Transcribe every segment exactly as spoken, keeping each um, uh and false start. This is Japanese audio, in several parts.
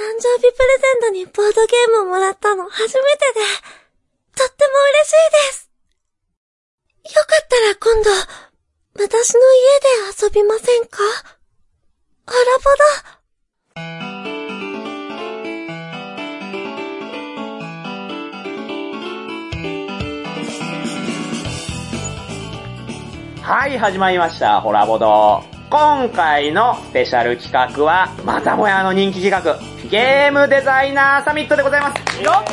誕生日プレゼントにボードゲームをもらったの初めてで、とっても嬉しいです。よかったら今度、私の家で遊びませんか？アラボだ。 はい、始まりました。ホラボド。今回のスペシャル企画は、またもやあの人気企画、ゲームデザイナーサミットでございます。よっ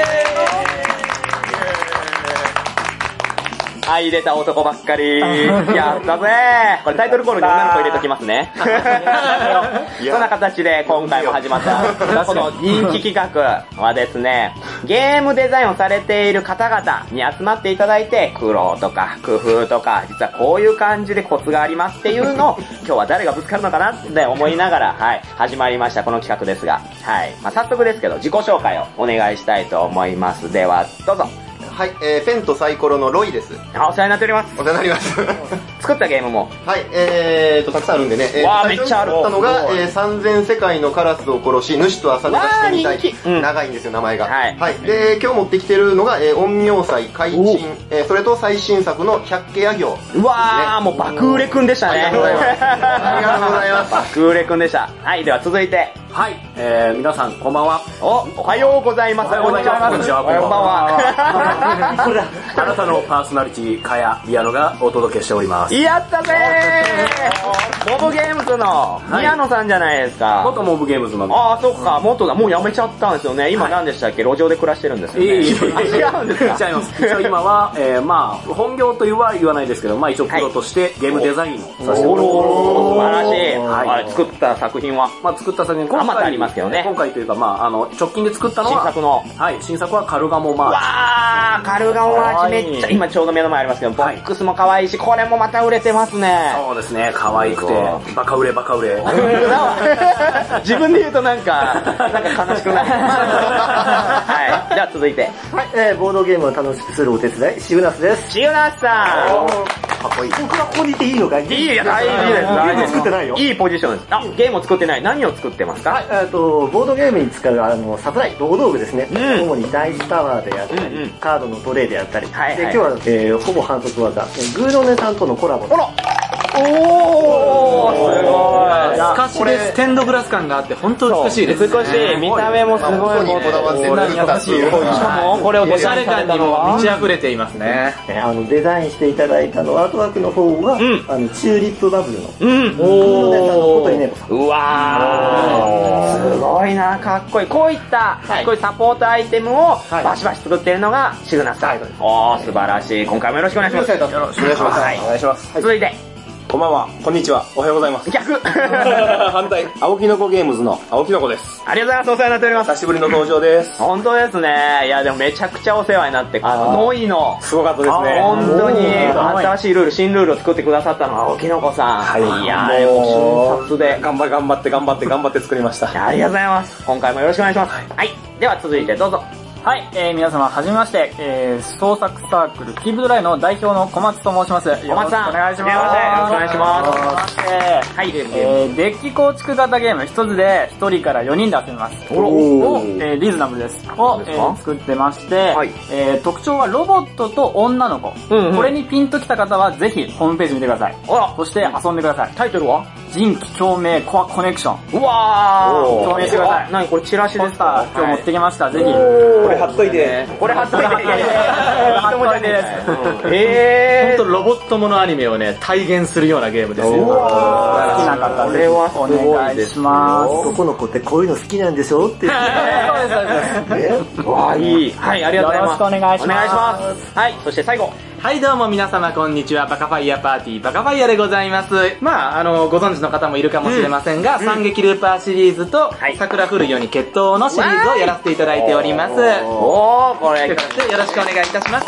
はい、出た男ばっかり。やったぜー。これタイトルコールに女の子入れときますね。そんな形で今回も始まったこの人気企画はですね、ゲームデザインをされている方々に集まっていただいて、苦労とか工夫とか、実はこういう感じでコツがありますっていうのを、今日は誰がぶつかるのかなって思いながら、はい、始まりましたこの企画ですが、はい、まあ、早速ですけど自己紹介をお願いしたいと思います。では、どうぞ。 はい、えー、ペンとサイコロのロイです。 あ、お世話になっております。 お世話になります。 作ったゲームも。 はい、えーと、たくさんあるんでね。えー、 わー、めっちゃある。 作ったのが、えー、三千世界のカラスを殺し、主と朝寝がしてみたい。うん、長いんですよ、名前が。はい。はい。で、今日持ってきてるのが、えー、陰陽祭、怪珍、えー、それと最新作の百家夜行、ね。 うわー、もう爆売れくんでしたね。 ありがとうございます。ありがとうございます。 爆売れくんでした。はい、では続いて。 はい、えー、皆さんこんばんは。 お、おはようございます。 おはようございます。こんにちは、 こんばんは。 これだ。あなたのパーソナリティ、かや宮野がお届けしております。 やったぜー。モブゲームズの宮野さんじゃないですか。 元モブゲームズの。 ああ、そっか、元だ。もうやめちゃったんですよね。今何でしたっけ？路上で暮らしてるんですよね。 いい、違うんですか？ 違います。一応今は、えー、まあ、本業というは言わないですけど、まあ一応プロとしてゲームデザインをさせてもらってます。 素晴らしい。はい。作った作品は？まあ作った作品、 今回ありますけどね。 今回というか、まあ、あの、直近で作ったのは、 新作の。 はい、新作はカルガモマーチ。 わー、カルガモマーチめっちゃ、今ちょうど目の前ありますけど、ボックスも可愛いし、これもまた売れてますね。 そうですね、可愛くて、バカ売れバカ売れ。 自分で言うとなんか、なんか悲しくない。はい、じゃあ続いて。 はい、えー、ボードゲームを楽しくするお手伝い、シグナスです。 シグナスさん。 かっこいい。僕はここにいていいのかい？ いいや、大事です。 ゲーム作ってないよ。 いいポジションです。あ、ゲームを作ってない。何を作ってますか？ はい、えっと、ボードゲームに使うあの、サプライ、ロゴ道具ですね。うん、主にダイスタワーであったり、うんうん、カードのトレイであったり。はいはい、で、今日は、えー、ほぼ反則技、グーロネさんとのコラボ。 ほらおー、すごい。 透かしでステンドグラス感があって本当美しいです、ね。 美しい。見た目もすごい。 こだわってる。 しかもこれをおしゃれ感にも満ち溢れていますね。 あのデザインしていただいたのアートワークの方は、うん、あのチューリップバブルの、うん、グーロネさんのことにね。 うわー、すごいな、かっこいい。こういった、はい、こういうサポートアイテムをバシバシ作っているのがシグナスさん。おー、素晴らしい。今回もよろしくお願いします。よろしくお願いします。 はい、お願いします。 続いて。 こんばんは、こんにちは、おはようございます。 逆反対、青木の子ゲームズの青木の子です。 ありがとうございます、お世話になっております。 久しぶりの登場です。 本当ですね。いや、でもめちゃくちゃお世話になって、あの、ノイの。 すごかったですね。 本当に、新しいルール、新ルールを作ってくださったのは青木の子さん。はい。いやー、もう、瞬殺で。 頑張頑張って頑張って頑張って作りました。 ありがとうございます。今回もよろしくお願いします。はい。はい、では続いてどうぞ。 はい、えー、皆様はじめまして、えー、創作サークルキーブドライの代表の小松と申します。 小松さん、 お願いします。よろしくお願いします。 はい、えー、デッキ構築型ゲーム一つで一人からよにんで遊びます。 おを、えー、リーズナブルです。を、えー、作ってまして、はい、えー、特徴はロボットと女の子。うんうん、これにピンときた方はぜひホームページ見てください。あら、そして遊んでください。 タイトルは人気共鳴コアコネクション。 うわー、 共鳴してください。 何これチラシですか？ 今日持ってきました。ぜひ。 これ貼っといて。 これ貼っといて。 貼っといてです。 えー。 ほんとロボットものアニメをね、体現するようなゲームですよ。好きな方、これはお願いします。 男の子ってこういうの好きなんでしょって言って。 そうです、そうです。 わー、いい。はい、ありがとうございます。 よろしくお願いします。 お願いします。はい、そして最後。 はいどうも皆様こんにちは、バカファイヤーパーティーバカファイヤーでございます。まああのご存知の方もいるかもしれませんが、うん、三撃ルーパーシリーズと、はい、桜降るように決闘のシリーズをやらせていただいております。 おー、これよろしくお願いいたします。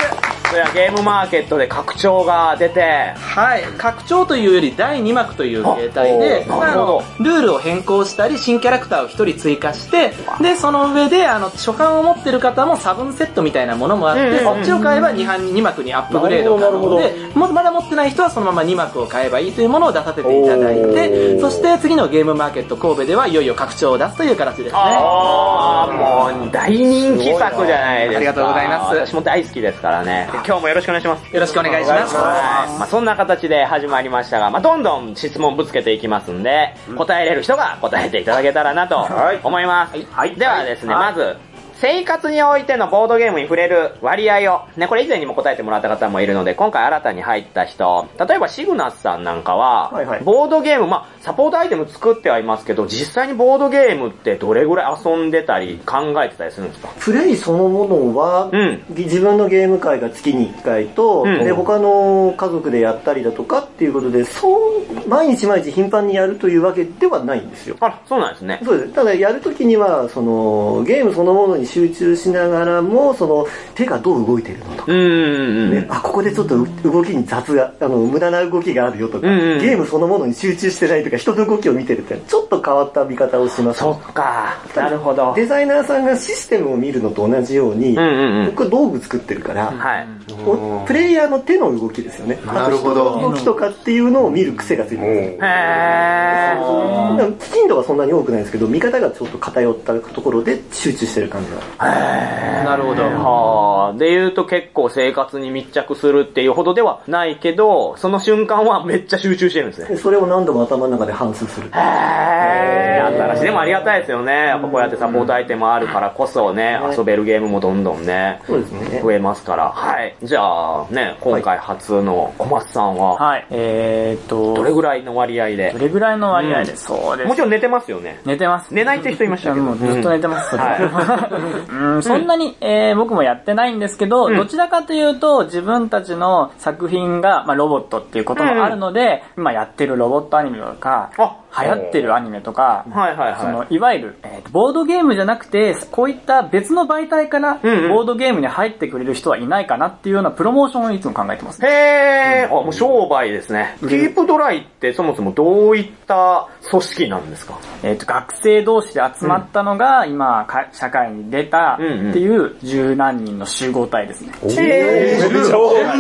それはゲームマーケットで拡張が出て。 はい。拡張というよりだいにまくという形態で、 なるほど。 ルールを変更したり、新キャラクターをひとり追加して、で、その上で、あの、初版を持ってる方もサブンセットみたいなものもあって、そっちを買えばに版にまくにアップグレード可能で、まだ持ってない人はそのままにまくを買えばいいというものを出させていただいて、そして次のゲームマーケット神戸ではいよいよ拡張を出すという形ですね。 あー、もう大人気作じゃないですか。 ありがとうございます。 私も大好きですからね。今日もよろしくお願いします。 よろしくお願いします。 はい。まあそんな形で始まりましたが、まあどんどん質問ぶつけていきますんで、答えれる人が答えていただけたらなと思います。はい。ではですね、まず、生活においてのボードゲームに触れる割合を、ね、これ以前にも答えてもらった方もいるので、今回新たに入った人、例えばシグナスさんなんかは、はいはい、ボードゲーム、まあ、サポートアイテム作ってはいますけど、実際にボードゲームってどれぐらい遊んでたり、考えてたりするんですか？ プレイそのものは、うん、自分のゲーム会が月にいっかいと、うん、で、他の家族でやったりだとかっていうことで、そう、毎日毎日頻繁にやるというわけではないんですよ。 あら、そうなんですね。 そうです。ただ、やるときには、その、ゲームそのものに集中しながら、ながらもその手がどう動いてるのとか、うんうんうんね、あここでちょっと動きに雑があの無駄な動きがあるよとか、うんうん、ゲームそのものに集中してないとか人の動きを見てるってちょっと変わった見方をします。 そっか、なるほど。 デザイナーさんがシステムを見るのと同じように、うんうんうん、僕は道具作ってるから、はい、プレイヤーの手の動きですよね。 なるほど。 あと人の動きとかっていうのを見る癖がついてるんですよ。 へー。 頻度はそんなに多くないんですけど、見方がちょっと偏ったところで集中してる感じが。 へー。なるほど。はあ。で言うと結構生活に密着するっていうほどではないけど、その瞬間はめっちゃ集中してるんですね。 それを何度も頭の中で反芻する。 へー。新しい。でもありがたいですよね。やっぱこうやってサポートアイテムあるからこそね、うん、遊べるゲームもどんどんね、 そうですね。 増えますから。はい。じゃあね、今回初の小松さんは、 はい。えーっと、 どれぐらいの割合で？ どれぐらいの割合で、うん、そうです。 もちろん寝てますよね。 寝てます。 寝ないって人いましたけど。 もうずっと寝てます。うん、はい。うん、そんなに、えー、僕もやってないんですけど、うん、どちらかというと自分たちの作品が、まあ、ロボットっていうこともあるので、うん、今やってるロボットアニメとか、流行ってるアニメとか、はいはいはい、そのいわゆる、えー、ボードゲームじゃなくてこういった別の媒体からボードゲームに入ってくれる人はいないかなっていうようなプロモーションをいつも考えてます、ね。 へー、うん、あ、もう商売ですね。キープドライってそもそもどういった組織なんですか？ えっと、学生同士で集まったのが、うん、今社会に出たっていう十何人の集合体ですね。 へー、めっちゃ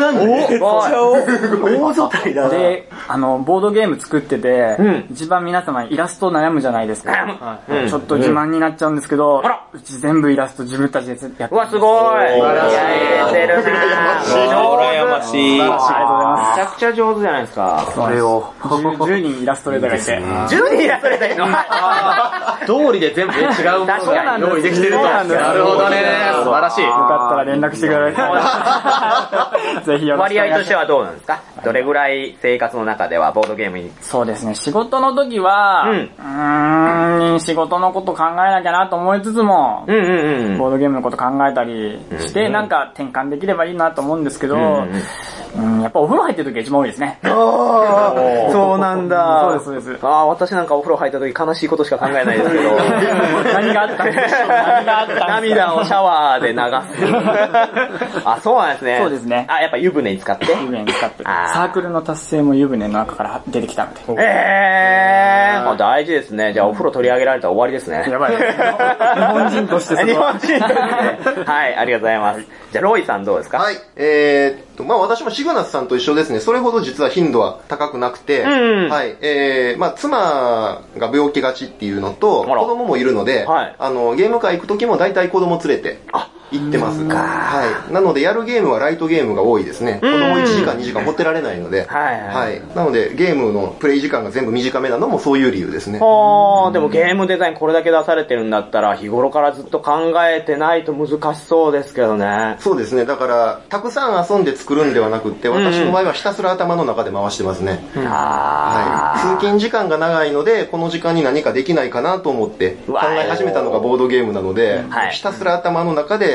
大所帯だな。 で、あの、ボードゲーム作ってて、うん、一番皆様イラスト悩むじゃないですか。はい、ちょっと自慢になっちゃうんですけど、うん、うち全部イラスト自分たちでやってる。 うわ、すごい。 素晴らしい。 やれてるな。 羨ましい。 ありがとうございます。 めちゃくちゃ上手じゃないですか。 それを。じゅうにんイラストレーターがいて。 じゅうにんイラストレーターいるの？ 通りで全部違うものが用意できてると。なるほどね。素晴らしい。 よかったら連絡してください。ぜひよろしくお願いします。 割合としてはどうなんですか？どれぐらい生活の中ではボードゲームに？ そうですね。仕事の時は、うん、うーん、仕事のこと考えなきゃなと思いつつも、うんうんうん、ボードゲームのこと考えたりして、うんうん、なんか転換できればいいなと思うんですけど、うんうんうん、やっぱお風呂入ってる時が一番多いですね。 ああ、そうなんだ。 そうです、そうです。 ああ、私なんかお風呂入った時悲しいことしか考えないですけど。 何があったんでしょう？何があったんでしょう？ 涙をシャワーで流す。あ、そうなんですね。 そうですね。 あ、やっぱ湯船に使って？湯船に使って。サークルの達成も湯船の中から出てきたので。 えー、大事ですね。じゃあお風呂取り上げられたら終わりですね。 やばい。日本人としてそ日本人として。はい、ありがとうございます。じゃあロイさんどうですか？ はい、えーっと、まあ私もシグナスさんと一緒ですね。それほど実は頻度は高くなくて、うん、はい、えー、まあ妻が病気がちっていうのと、子供もいるので、はい、あの、ゲーム会行く時も大体子供連れて、あ、行ってます。はい。なので、やるゲームはライトゲームが多いですね。子供いちじかん、にじかん持ってられないので。はい、はい。なので、ゲームのプレイ時間が全部短めなのもそういう理由ですね。 はあ、でもゲームデザインこれだけ出されてるんだったら、日頃からずっと考えてないと難しそうですけどね。 そうですね。だから、たくさん遊んで作るんではなくって、私の場合はひたすら頭の中で回してますね。うん、はい。通勤時間が長いので、この時間に何かできないかなと思って、考え始めたのがボードゲームなので、はい、ひたすら頭の中で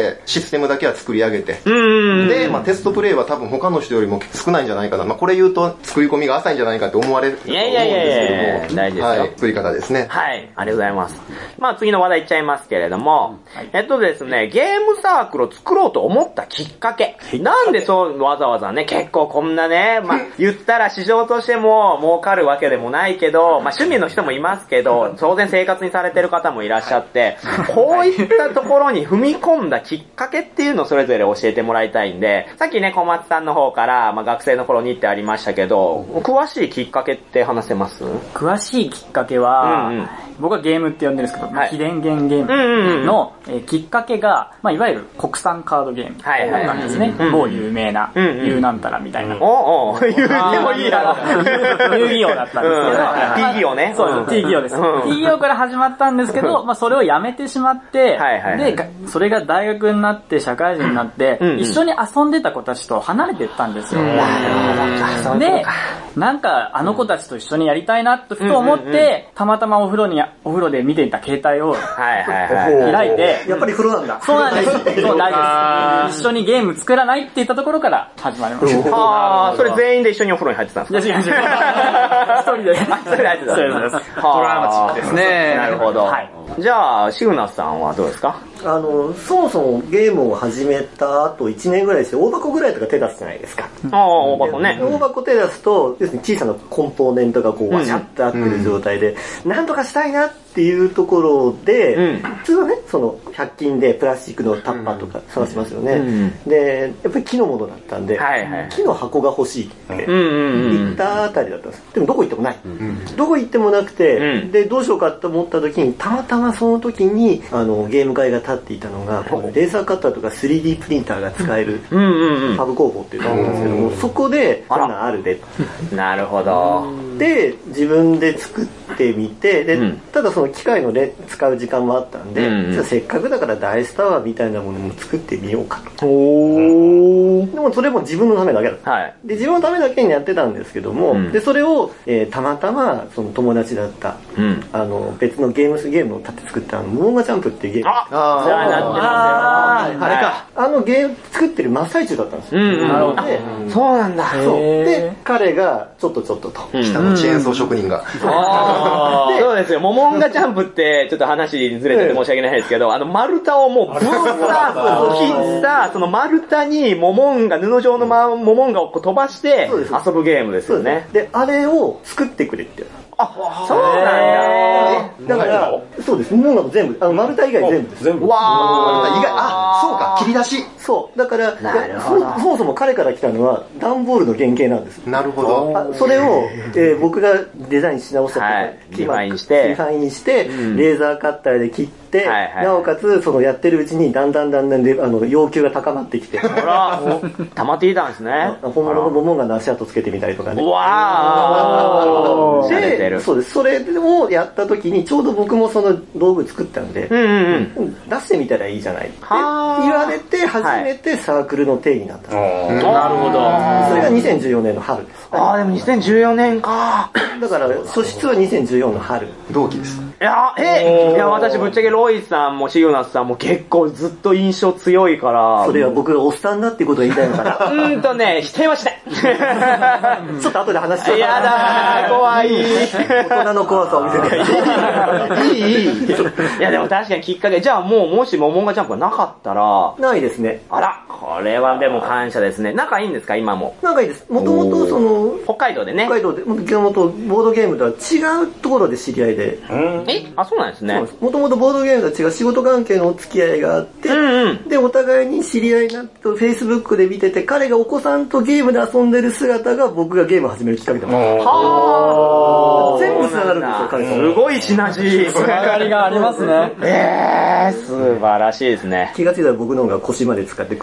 でシステムだけは作り上げて、で、まあテストプレイは多分他の人よりも少ないんじゃないかな。まあこれ言うと作り込みが浅いんじゃないかって思われると思うんですけども。いやいやいやいや、 大事ですよ。 はい、作り方ですね。 はい、ありがとうございます。まあ次の話題いっちゃいますけれども、はい、えっとですね、ゲームサークルを作ろうと思ったきっかけ。なんでそうわざわざね、結構こんなね、まあ言ったら市場としても儲かるわけでもないけど、まあ趣味の人もいますけど、当然生活にされてる方もいらっしゃって、こういったところに踏み込んだきっかけっていうのをそれぞれ教えてもらいたいんで、さっきね、小松さんの方から、まあ学生の頃にってありましたけど、詳しいきっかけって話せます？ 詳しいきっかけは、うんうん、僕はゲームって呼んでるんですけど、はい、非電源ゲームの、うんうんうん、えー、きっかけが、まあ、いわゆる国産カードゲームなんですね。某有名な、うんうん、ユーなんたらみたいな。 おお、言ってもいいだろう。 遊戯王だったんですけど、 ティーギオね。 そうです、ティーギオです。ティーギオから始まったんですけど、まあ、それをやめてしまって、はいはいはい、で、それが大学になって、社会人になって、うんうん、一緒に遊んでた子たちと離れていったんですよ。で、なんか、あの子たちと一緒にやりたいなとふと思って、うんうんうん、たまたまお風呂に、お風呂で見ていた携帯を、はいはいはい、開いて、 やっぱり風呂なんだ。 そうなんです。そう、大丈夫です。一緒にゲーム作らないって言ったところから始まりました。 あー、それ全員で一緒にお風呂に入ってたんですか？いや、違う違う。一人で。一人で入ってた。そうです。 トラウマチですね。 なるほど。はい。じゃあ、シグナスさんはどうですか？ あの、そもそもゲームを始めた後いちねんぐらいして大箱ぐらいとか手出すじゃないですか。 ああ、大箱ね。 大箱手出すと、要するに小さなコンポーネントがこうワシャッと合ってる状態で、うん、なんとかしたいなっていうところで、うん、普通はね、そのひゃく均でプラスチックのタッパーとか探しますよね。うん、で、やっぱり木のものだったんで、はいはい、木の箱が欲しいって言ったあたりだったんです。でもどこ行ってもない。うん、どこ行ってもなくて、うん、で、どうしようかと思った時に、たまたまその時に、あの、ゲーム会が立っていたのが、レーザーカッターとか スリーディー プリンターが使えるハブ工房っていうのがあるんですけども、そこで、こんなんあるで。 なるほど。 で、自分で作ってみて、で、うん、ただその機械ので使う時間もあったんで、うんうん、せっかくだからダイスタワーみたいなものも作ってみようかと。おでもそれも自分のためだけだった。はい、で、自分のためだけにやってたんですけども、うん、で、それを、えー、たまたまその友達だった、うん、あの、別のゲームゲームを立て作ったあの、モーガジャンプっていうゲーム。ああ、そうなってますよ。あれか。あのゲーム作ってる真っ最中だったんですよ。うん、なるほど。で、 そうなんだ。 そう。で、彼が、ちょっとちょっとと。 下のチェーンソー職人が。 あそうですよ。モモンガジャンプって、ちょっと話ずれてて申し訳ないですけど、あの丸太をもう、ブースター、切った、その丸太にモモンガ、布状のモモンガを飛ばして遊ぶゲームですよね。 で、あれを作ってくれって。 あ、そうなんだ。 だから、そうです。もう全部、あの、丸太以外全部です。 全部。わー。以外、あ、そうか、切り出し。 そう。だから、そもそも彼から来たのは、段ボールの原型なんです。 なるほど。 それを、えー、僕がデザインし直したとか、 リファインして、 リファインして、レーザーカッターで切って、はいはい、なおかつ、そのやってるうちに、だんだんだんだんで、あの、要求が高まってきて。ほら、溜まっていたんですね。 本物のモモンガの足跡つけてみたりとかね。 わー。 で、そうです。それをやった時に、ちょうど僕もその道具作ったんで、うんうんうん、出してみたらいいじゃないって言われて、初めてサークルの定義になった。 はい、なるほど。 それがにせんじゅうよねんの春です。 ああ、でもにせんじゅうよねんか。 だから、素質はにせんじゅうよんの春。 同期です。 いや、えいや、私ぶっちゃけロイさんもシグナスさんも結構ずっと印象強いから。 それは僕がおっさんだってことを言いたいのかな。 うーんとね、否定はしない。 ちょっと後で話しちゃう。 やだー、怖い。 大人の怖さを見せて。 いい、いい。いや、でも確かにきっかけ、じゃあもうもしモモンガジャンプがなかったら。 ないですね。 あら、これはでも感謝ですね。仲いいんですか、今も。 仲いいです。もともとその、 北海道でね。 北海道で、もともとボードゲームとは違うところで知り合いで。 えあ、そうなんですね。 もともとボードゲームとは違う仕事関係のお付き合いがあって、うんうん、で、お互いに知り合いになって、Facebook で見てて、彼がお子さんとゲームで遊んでる姿が僕がゲームを始めるきっかけだった。はぁ全部繋がるんですよ、彼さん。 すごいシナジー。 つながりがありますね。 えー、素晴らしいですね。 気がついたら僕の方が腰まで使って首まで。 ね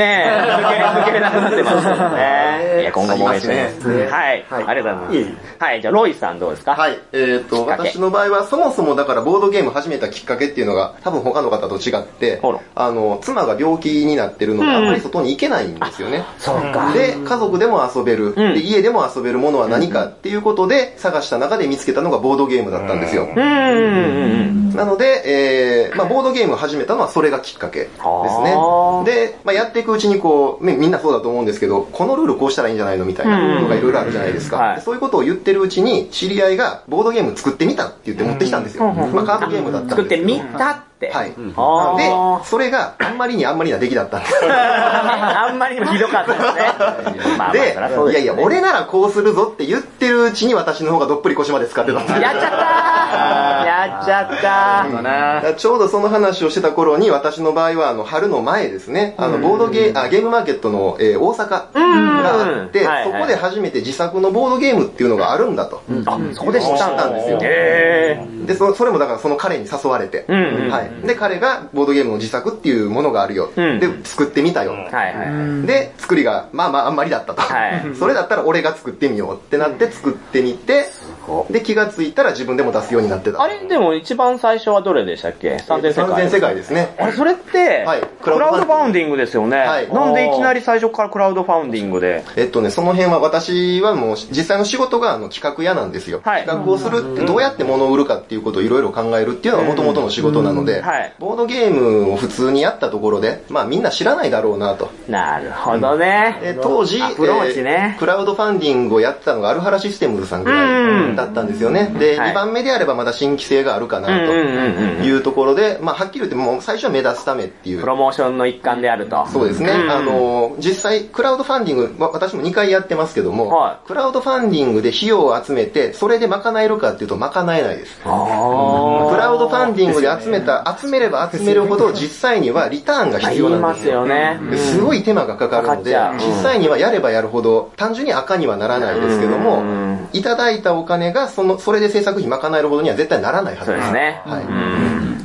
ね、抜けれなくなってますよね。いや、今後も応援してます。はい。ありがとうございます。はい、じゃあ、ロイさんどうですか？ はい。えっと、私の場合は、そもそもだからボードゲーム始めたきっかけっていうのが、多分他の方と違って、あの、妻が病気になってるので、あんまり外に行けないんですよね。 そうか。 で、家族でも遊べる、で、家でも遊べるものは何かっていうことで、探した中で見つけたのがボードゲームだったんですよ。なので、えー、まあボードゲームを始めたのはそれがきっかけですね。で、まあやっていくうちにこう、みんなそうだと思うんですけど、このルールこうしたらいいんじゃないのみたいなことがいろいろあるじゃないですか。はい、そういうことを言ってるうちに、知り合いがボードゲーム作ってみたって言って持ってきたんですよ。まあカードゲームだったんですけど。 作ってみたって。 はい。で、それがあんまりにあんまりな出来だったんですよ。 あんまりにもひどかったですね。 で、いやいや、俺ならこうするぞって言ってるうちに私の方がどっぷり腰まで使ってたんですよ。 やっちゃったーやっちゃったーちょうどその話をしてた頃に、私の場合はあの春の前ですね、あのボードゲー、あゲームマーケットの、えー、大阪があって、そこで初めて自作のボードゲームっていうのがあるんだと。 あ、そこで知ったんですよ。 で、それもだからその彼に誘われて、はい。で、彼がボードゲームの自作っていうものがあるよ。で、作ってみたよ。で、作りがまあまああんまりだったと。それだったら俺が作ってみようってなって作ってみて、で、気がついたら自分でも出すようになってた。 あれでも一番最初はどれでしたっけ？さんぜん世界。 さんぜん世界ですね。 あれ、それって、クラウドファウンディングですよね。なんでいきなり最初からクラウドファウンディングで？ えっとね、その辺は私はもう実際の仕事があの企画屋なんですよ。企画をするってどうやって物を売るかっていうことをいろいろ考えるっていうのが元々の仕事なので、ボードゲームを普通にやったところで、まあみんな知らないだろうなと。 なるほどね。 当時、 アプローチね、 クラウドファンディングをやってたのがアルハラシステムズさんぐらいだったんですよね。で、にばんめであればまだ新規性があるかなというところで、まあはっきり言ってもう最初は目立つためっていう。 プロモーションの一環であると。 そうですね。あの、実際クラウドファンディング、私もにかいやってますけども、クラウドファンディングで費用を集めて、それで賄えるかっていうと賄えないです。クラウドファンディングで集めた、集めれば集めるほど実際にはリターンが必要なんですよ。 ね、 すごい手間がかかるので、実際にはやればやるほど単純に赤にはならないですけども、いただいたお金がその、それで制作費賄えるほどには絶対ならないはずです。 そうですね。 はい。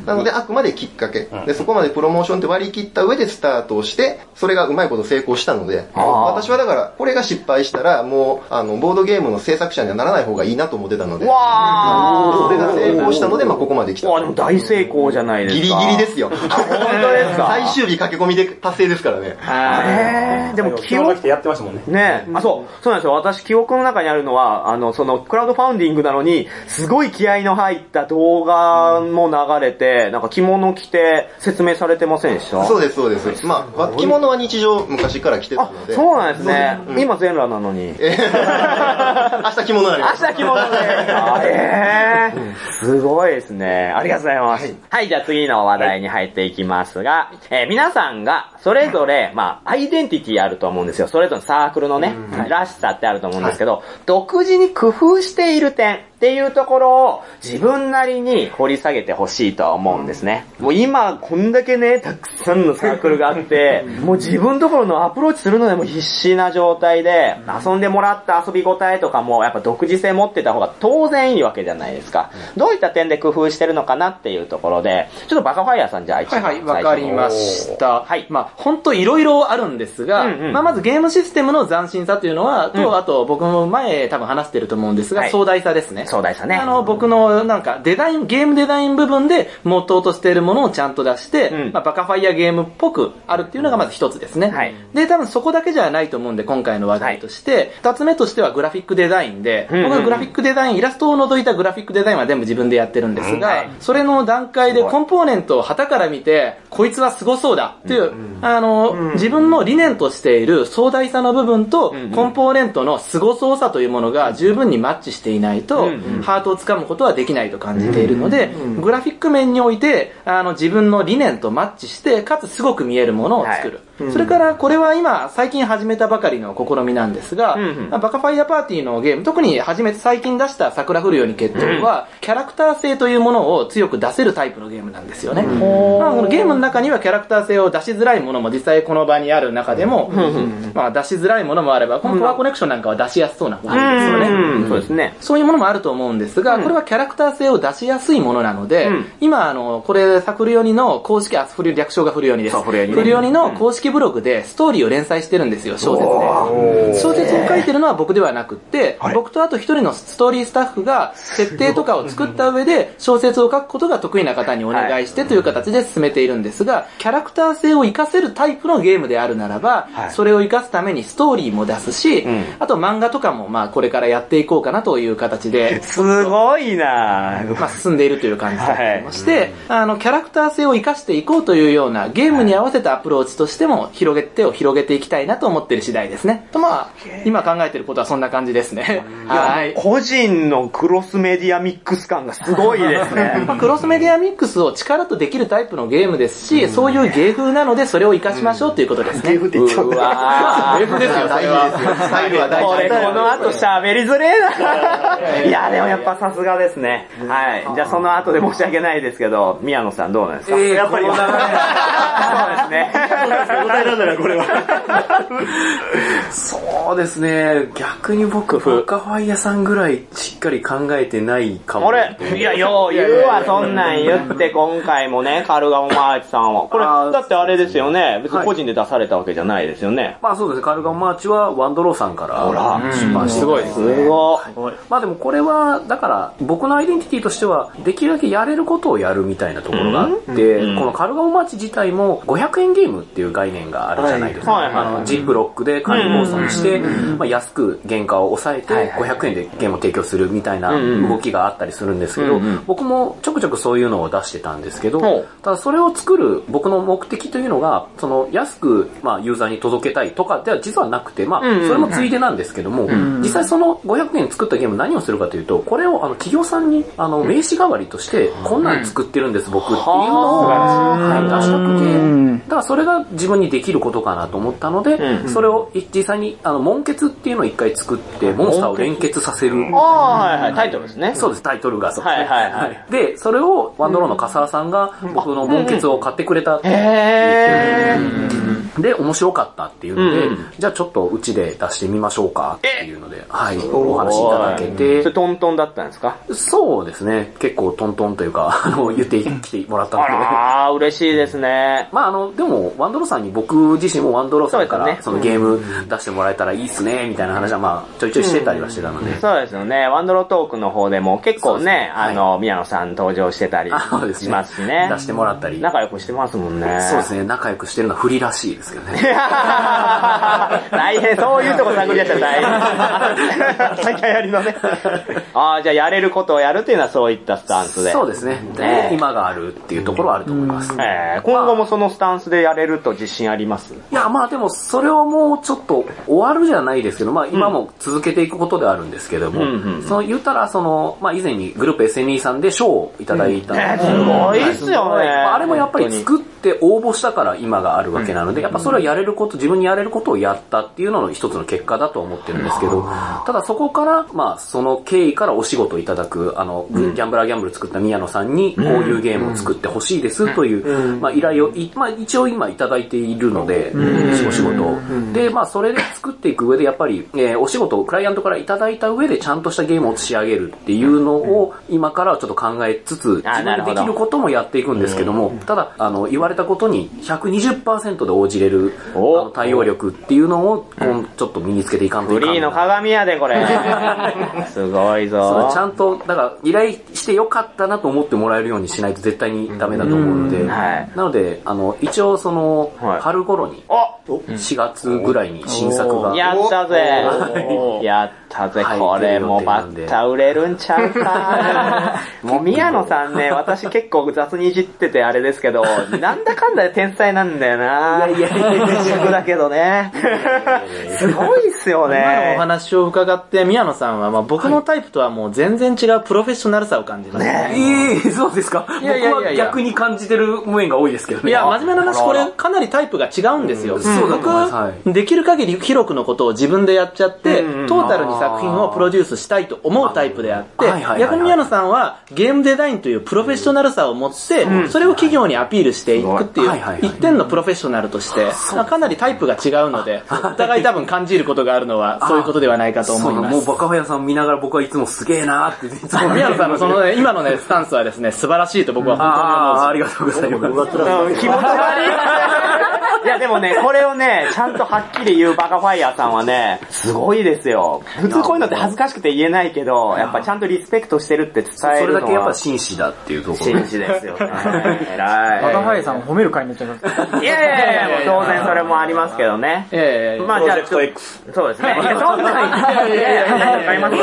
なのであくまできっかけ。で、そこまでプロモーションって割り切った上でスタートをして、それがうまいこと成功したので、私はだから、これが失敗したら、もう、あの、ボードゲームの制作者にはならない方がいいなと思ってたので、 わそれが成功したので、まあここまで来た。 わでも大成功じゃないですか。 ギリギリですよ。 本当ですか？ 最終日駆け込みで達成ですからね。 えー、でも記憶やってましたもんね。 ねあ、そう、そうなんですよ。私記憶の中にあるのは、あの、その、クラウドファウンディングなのに、すごい気合の入った動画も流れて、なんか着物着て説明されてませんでした？ そうです、そうです。まあ、着物は日常昔から着てたので。 そうなんですね。今全裸なのに。 明日着物になります。 明日着物で。えー、すごいですね。ありがとうございます。はい、はい、じゃあ次の話題に入っていきますが、えー、皆さんがそれぞれ、まあ、アイデンティティあると思うんですよ。それぞれのサークルのね、らしさってあると思うんですけど、はい、独自に工夫している点っていうところを自分なりに掘り下げてほしいとは思うんですね。もう今こんだけね、たくさんのサークルがあって、もう自分のところのアプローチするのでも必死な状態で、遊んでもらった遊び応えとかもやっぱ独自性持ってた方が当然いいわけじゃないですか。どういった点で工夫してるのかなっていうところで、ちょっとバカファイヤーさんじゃあ一番はいはい、わかりました。 はい。 まあ本当いろいろあるんですが、うんうん、まあまずゲームシステムの斬新さというのは、と、うん、あと僕も前多分話してると思うんですが、はい、壮大さですね。 壮大さね。 あの、僕のなんかデザイン、ゲームデザイン部分でモットーとしているものをちゃんと出して、うん、まあバカファイヤーゲームっぽくあるっていうのがまず一つですね。はい。で、多分そこだけじゃないと思うんで、今回の話題として、二、はい、つ目としてはグラフィックデザインで、うんうんうん、僕はグラフィックデザイン、イラストを除いたグラフィックデザインは全部自分でやってるんですが、はい、それの段階でコンポーネントを旗から見て、こいつは凄そうだっていう、うんうん、あの、うん、自分の理念としている壮大さの部分と、うんうん、コンポーネントの凄そうさというものが十分にマッチしていないと、うんうん、ハートをつかむことはできないと感じているので、うんうん、グラフィック面において、あの、自分の理念とマッチして、かつすごく見えるものを作る。はい、それから、これは今、最近始めたばかりの試みなんですが、うんうん、バカファイヤーパーティーのゲーム、特に始めて最近出した桜降るように決闘は、うん、キャラクター性というものを強く出せるタイプのゲームなんですよね。うんまあ、このゲームの中にはキャラクター性を出しづらいものも実際この場にある中でも、うん、まあ出しづらいものもあれば、このコアコネクションなんかは出しやすそうな感じですよね。 うんうん、そうですね。 そういうものもあると思うんですが、これはキャラクター性を出しやすいものなので、うん、今、あの、これ、サフルヨニの公式、あ、フル略称がフルヨニです。フルヨニの公式ブログでストーリーを連載してるんですよ、小説で。小説を書いてるのは僕ではなくって、僕とあと一人のストーリースタッフが設定とかを作った上で小説を書くことが得意な方にお願いしてという形で進めているんですが、キャラクター性を活かせるタイプのゲームであるならば、それを活かすためにストーリーも出すし、あと漫画とかもまあこれからやっていこうかなという形で、 すごいなぁ。 まあ進んでいるという感じになってまして、あのキャラクター性を活かしていこうというようなゲームに合わせたアプローチとしても広げ手を広げていきたいなと思っている次第ですね。とまあ今考えていることはそんな感じですね。 はい。個人のクロスメディアミックス感がすごいですね。 まあ、クロスメディアミックスを力とできるタイプのゲームですし、そういう芸風なのでそれを活かしましょうということですね。芸風って言っちゃう。うわ芸風ですよ、大事ですよ。スタイルは大事。 これこの後喋りづれえな。いやでもやっぱさすがですね。はい。じゃあその後で申し訳ないですけど、宮野さんどうなんですか？ えー、 やっぱりそうですね。 答えなんだな、これは。 そうですね。逆に僕、ボカファイヤさんぐらいしっかり考えてないかも。 あれいや、よう言うわ、そんなん言って今回もね、カルガモマーチさんは。これ、だってあれですよね。別に個人で出されたわけじゃないですよね。 まあそうですね。カルガモマーチはワンドローさんから出版してすごいですね。すごい。 まあでもこれは、だから僕のアイデンティティとしては、できるだけやれることをやるみたいなところがあって、このカルガモマーチ自体もごひゃくえんゲームっていう概念があるじゃないですか。あの、ジップロックで紙包装にして、まあ安く原価を抑えてごひゃくえんでゲームを提供するみたいな動きがあったりするんですけど、僕もちょくちょくそういうのを出してたんですけど、ただそれを作る僕の目的というのが、その安くまあユーザーに届けたいとかでは実はなくて、まあそれもついでなんですけども、実際そのごひゃくえん作ったゲーム何をするかというと、これをあの企業さんにあの名刺代わりとしてこんなん作ってるんです僕っていうのを、はい、出したくて、だからそれが自分にできることかなと思ったので、それを実際にあのモンケツっていうのを一回作ってモンスターを連結させる。 ああ、はいはい、タイトルですね。 そうです、タイトルがそうですね。 はいはいはい。 で、それをワンドローの笠原さんが僕のモンケツを買ってくれた。 へー。 で、面白かったっていうので、じゃあちょっとうちで出してみましょうかっていうので、はい、お話いただけて。 それトントンだったんですか？ そうですね。結構トントンというか、あの、言ってきてもらったので。 ああ、嬉しいですね。 まああの、でも、ワンドローさんに僕自身もワンドローさんからそのゲーム出してもらえたらいいっすね、みたいな話はまあ、ちょいちょいしてたりはしてたので。 そうですよね。ワンドロートークの方でも結構ね、あの、宮野さん登場してたりしますしね。 出してもらったり。 仲良くしてますもんね。 そうですね。仲良くしてるのは不利らしいですけどね。 大変、そういうとこ探りやったら大変。大会やりのね。ああ、じゃあやれることをやるっていうのはそういったスタンスで。 そうですね。で、今があるっていうところはあると思います。 えー、今後もそのスタンスでやれると自信あります？ いや、まあでもそれをもうちょっと終わるじゃないですけど、まあ今も続けていくことではあるんですけども、うんうん、その言ったらその、まあ以前にグループ エスエムイー さんで賞をいただいたので、うん、 すごいっすよね。 あれもやっぱり作って応募したから今があるわけなので、やっぱそれはやれること、自分にやれることをやったっていうのの一つの結果だと思ってるんですけど、ただそこから、まあその経緯からお仕事いただく、あの、ギャンブラーギャンブル作った宮野さんにこういうゲームを作ってほしいですという、まあ依頼をい、まあ一応今いただいているので、お仕事を。で、まあそれで作っていく上でやっぱり、えー、お仕事をクライアントからいただいた上でちゃんとしたゲームを仕上げるっていうのを今からはちょっと考えつつ、自分でできることもやっていくんですけども、ただ、あの、言われたことに ひゃくにじゅっパーセント で応じれるあの対応力っていうのをちょっと身につけていかんといかん。 フリーの鏡やでこれ。すごいぞ。 それちゃんと、だから依頼してよかったなと思ってもらえるようにしないと絶対にダメだと思うので、はい、なので、あの、一応その、春頃に、しがつぐらいに新作が。 やったぜ。やったぜ。これもバッタ売れるんちゃうか。もう宮野さんね、私結構雑にいじっててあれですけど、なんだかんだで天才なんだよな。いやいやいや、自粛だけどね。すごいっすよね。 今のお話を伺って、宮野さんは、まあ、僕のタイプとはもう全然違うプロフェッショナルさを感じます。 ねえー、そうですか。いやいやいや僕は逆に感じてる面が多いですけどね。 いや、真面目な話、これかなりタイプが違うんですよ。うん、そうだと思います。はい、できる限り広くのことを自分でやっちゃって、うんうん、トータルに作品をプロデュースしたいと思うタイプであって、逆に宮野さんはゲームデザインというプロフェッショナルさを持って、うん、それを企業にアピールしていくっていう、一点のプロフェッショナルとして、かなりタイプが違うので、お互い多分感じることがあるのはそういうことではないかと思います。 もうバカフヤさん見ながら僕はいつもすげえなーっていつも宮野さんのそのね、今のね、スタンスはですね、素晴らしいと僕は本当に思う。 ああ、ありがとうございます。 気持ち悪い。 いやでもね、これをね、ちゃんとはっきり言うバカファイヤーさんはね、すごいですよ。普通こういうのって恥ずかしくて言えないけど、やっぱちゃんとリスペクトしてるって伝えるのは。 それだけやっぱ紳士だっていうところ。 紳士ですよね。偉い。 バカファイヤーさんを褒める会になっちゃいます。 いやいやいや、当然それもありますけどね。 いやいやまあじゃあ、そうですね。いや、そんなに。いやいやいや、わかります。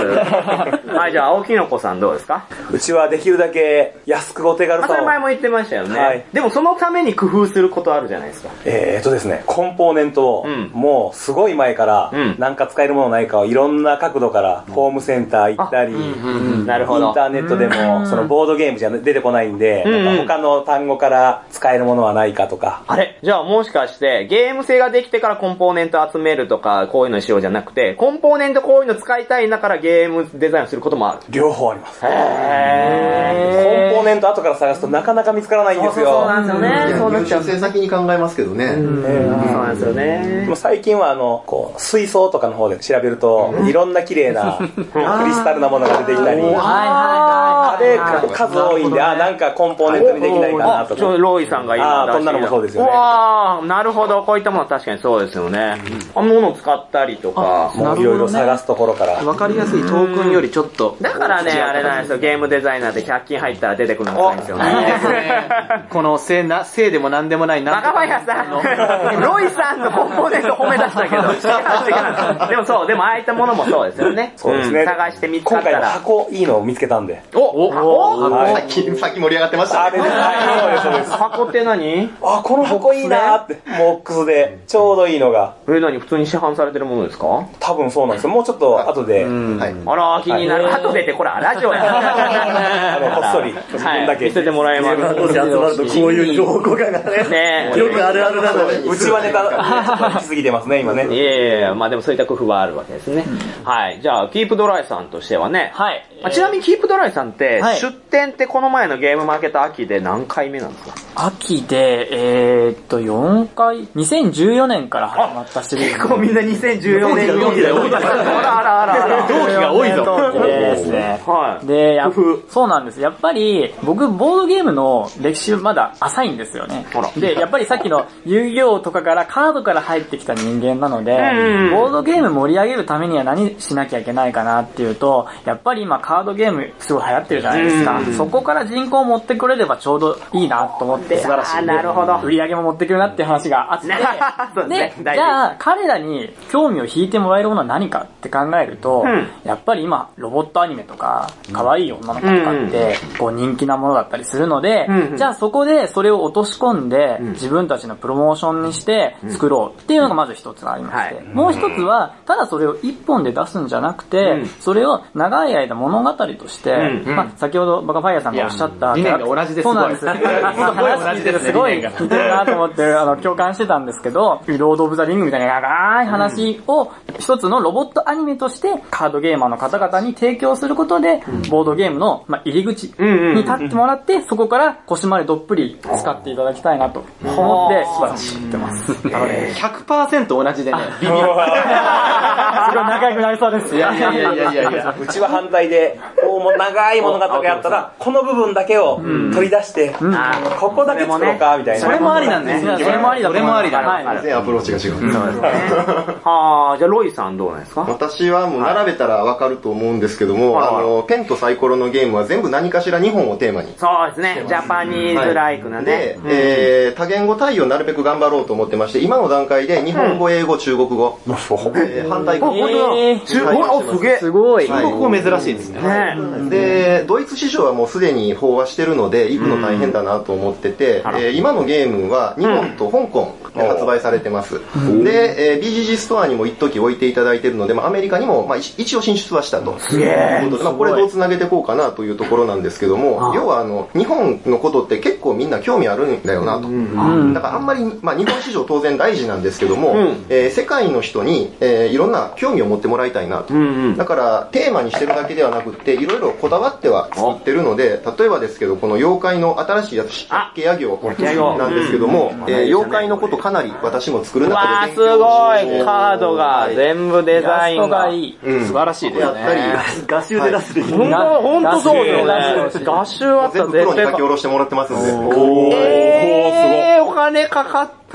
はい、じゃあ、青木の子さんどうですか？ うちはできるだけ安くお手軽さを。 当たり前も言ってましたよね。 はい。 でもそのために工夫することあるじゃないですか。 えーっとですね、コンポーネントを、もうすごい前から、なんか使えるものないかをいろんな角度から、ホームセンター行ったり、 なるほど。 インターネットでも、そのボードゲームじゃ出てこないんで、他の単語から使えるものはないかとか。 あれ？じゃあもしかして、ゲーム性ができてからコンポーネント集めるとか、こういうのしようじゃなくて、コンポーネントこういうの使いたいんだからゲームデザインをすることもある。 両方あります。 へー。コンポーネント後から探すとなかなか見つからないんですよ。 そうなんですよね。 そうなっちゃう。先に考えますけどね。そうなんですよね。 もう最近はあの、こう、水槽とかの方で調べると、いろんな綺麗なクリスタルなものが出てきたり、あれ数多いんで、あ、なんかコンポーネントにできないかなとか。 ロイさんが今あ、そんなのもそうですよね。 わー、なるほど。こういったものは確かにそうですよね。あのものを使ったりとか、 もういろいろ探すところから。 わかりやすいトークンよりちょっと。 だからね、あれなんですよ。ゲームデザイナーってひゃく均入ったら出てくるのがないんですよね。 このせいな、せいでもなんでもないな。 バカファイヤーさん、ロイさんのコンポーネント褒め出したけど、違う違う。でもそう、でもああいったものもそうですよね。 そうですね。 探して見つかったら。 今回の箱いいのを見つけたんで。 おおおさっき、さっき盛り上がってましたね。 そうです。 箱って何？ あ、この箱いいなーって。モックスで、ちょうどいいのが。 え、何？普通に市販されてるものですか？ 多分そうなんですよ。もうちょっと後で。 あら、気になる。後でって、これ、ラジオや。 あの、こっそり、自分だけ。 見せてもらいます。 集まるとこういう情報がね。よくあるあるなので。 うちはネタ、行き過ぎてますね、今ね。 いやいやいや、まあでもそういった工夫はあるわけですね。はい。じゃあ、キープドライさんとしてはね。 はい。 ちなみにキープドライさんって、出店ってこの前のゲームマーケット秋で何回目なんですか？ 秋で、えーっと、よんかい、にせんじゅうよねんから始まったシリーズ。 結構みんなにせんじゅうよねん同期だよ。あらあらあらあら。 同期が多いぞ。 同期ですね。 はい。 で、やそうなんです。やっぱり、僕、ボードゲームの歴史まだ浅いんですよね。で、やっぱりさっきの遊戯王とかからカードから入ってきた人間なので、ボードゲーム盛り上げるためには何しなきゃいけないかなっていうと、やっぱり今カードゲームすごい流行ってるじゃないですか。そこから人口を持ってくれればちょうどいいなと思って、 素晴らしい。なるほど。 売り上げも持ってくるなっていう話があって、で、じゃあ彼らに興味を引いてもらえるものは何かって考えると、やっぱり今ロボットアニメとか可愛い女の子とかってこう人気なものだったりするので、じゃあそこでそれを落とし込んで自分たちのプロモーションにして作ろうっていうのがまず一つありまして、もう一つはただそれを一本で出すんじゃなくて、それを長い間物語として、まあ先ほどバカファイヤーさんがおっしゃった理念が同じです。 そうなんです。話聞いてるすごい似てるなと思ってあの共感してたんですけど、ロード・オブ・ザ・リングみたいな長い話を一つのロボットアニメとしてカードゲーマーの方々に提供することで、ボードゲームのまあ入り口に立ってもらって、そこから腰までどっぷり使っていただきたいなと思って素晴らしく言ってます。 あのね、ひゃくパーセント同じでね、ビビる。 すごい仲良くなりそうです。 いやいやいやいやいやいや。 うちは反対で、こうも長い物語があったら、この部分だけを取り出して、ここだけ作ろうかみたいな。 それもありなんですね。 それもありだ。 それもありだ。 全然アプローチが違う。 はあ、じゃあロイさんどうなんですか？ 私はもう並べたらわかると思うんですけども、あの、ペンとサイコロのゲームは全部何かしら日本をテーマに。 そうですね。ジャパニーズライクなね。 で、えー、多言語対応なるべく頑張ろうと思ってまして、今の段階で日本語、英語、中国語、えー、反対語。 えー、中国語、すげえ。 すごい。 中国語珍しいですね。 で、ドイツ市場はもうすでに飽和してるので、行くの大変だなと思ってて、えー、今のゲームは日本と香港で発売されてます。で、えー、ビージージー ストアにも一時置いていただいてるので、まあ、アメリカにも、まあ、一応進出はしたと。 すげえ。 まあ、これどう繋げていこうかなというところなんですけども、要はあの、日本のことって結構みんな興味あるんだよなと。だからあんまり、まあ、日本市場当然大事なんですけども、えー、世界の人に、えー、いろんな興味を持ってもらいたいなと。だからテーマにしてるだけではなくって、いろいろこだわっては作ってるので、例えばですけど、この妖怪の新しいやつ、四角形ヤギョなんですけども、えー、妖怪のことかなり私も作る中で勉強して、 すごいカードが全部デザインがいい。 素晴らしいですね。 やったり、 画集で出すべき。 ほんとそうですよね。画集あったら全部プロに書き下ろしてもらってますので。 おー、えー、お金かかって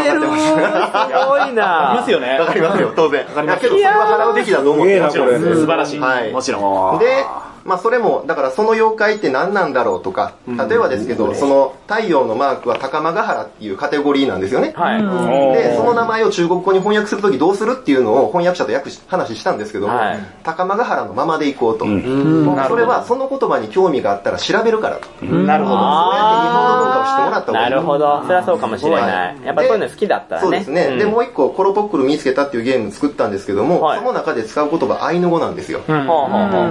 るー。すごいな。 ありますよね。 わかりますよ、当然。わかりますけど、それは払うべきだと思ってます。 素晴らしい。 はい。 もちろん。 で、まあそれも、だからその妖怪って何なんだろうとか、例えばですけど、その太陽のマークは高間ヶ原っていうカテゴリーなんですよね。はい。で、その名前を中国語に翻訳するときどうするっていうのを翻訳者と訳し、話したんですけども、はい、高間ヶ原のままでいこうと。うん、それはその言葉に興味があったら調べるからと。なるほど。そうやって日本の文化を知ってもらった方がいい。 なるほど。それはそうかもしれない。やっぱりそういうの好きだったらね。 そうですね。うん、で、もう一個、コロポックル見つけたっていうゲーム作ったんですけども、はい、その中で使う言葉アイヌ語なんですよ。うん、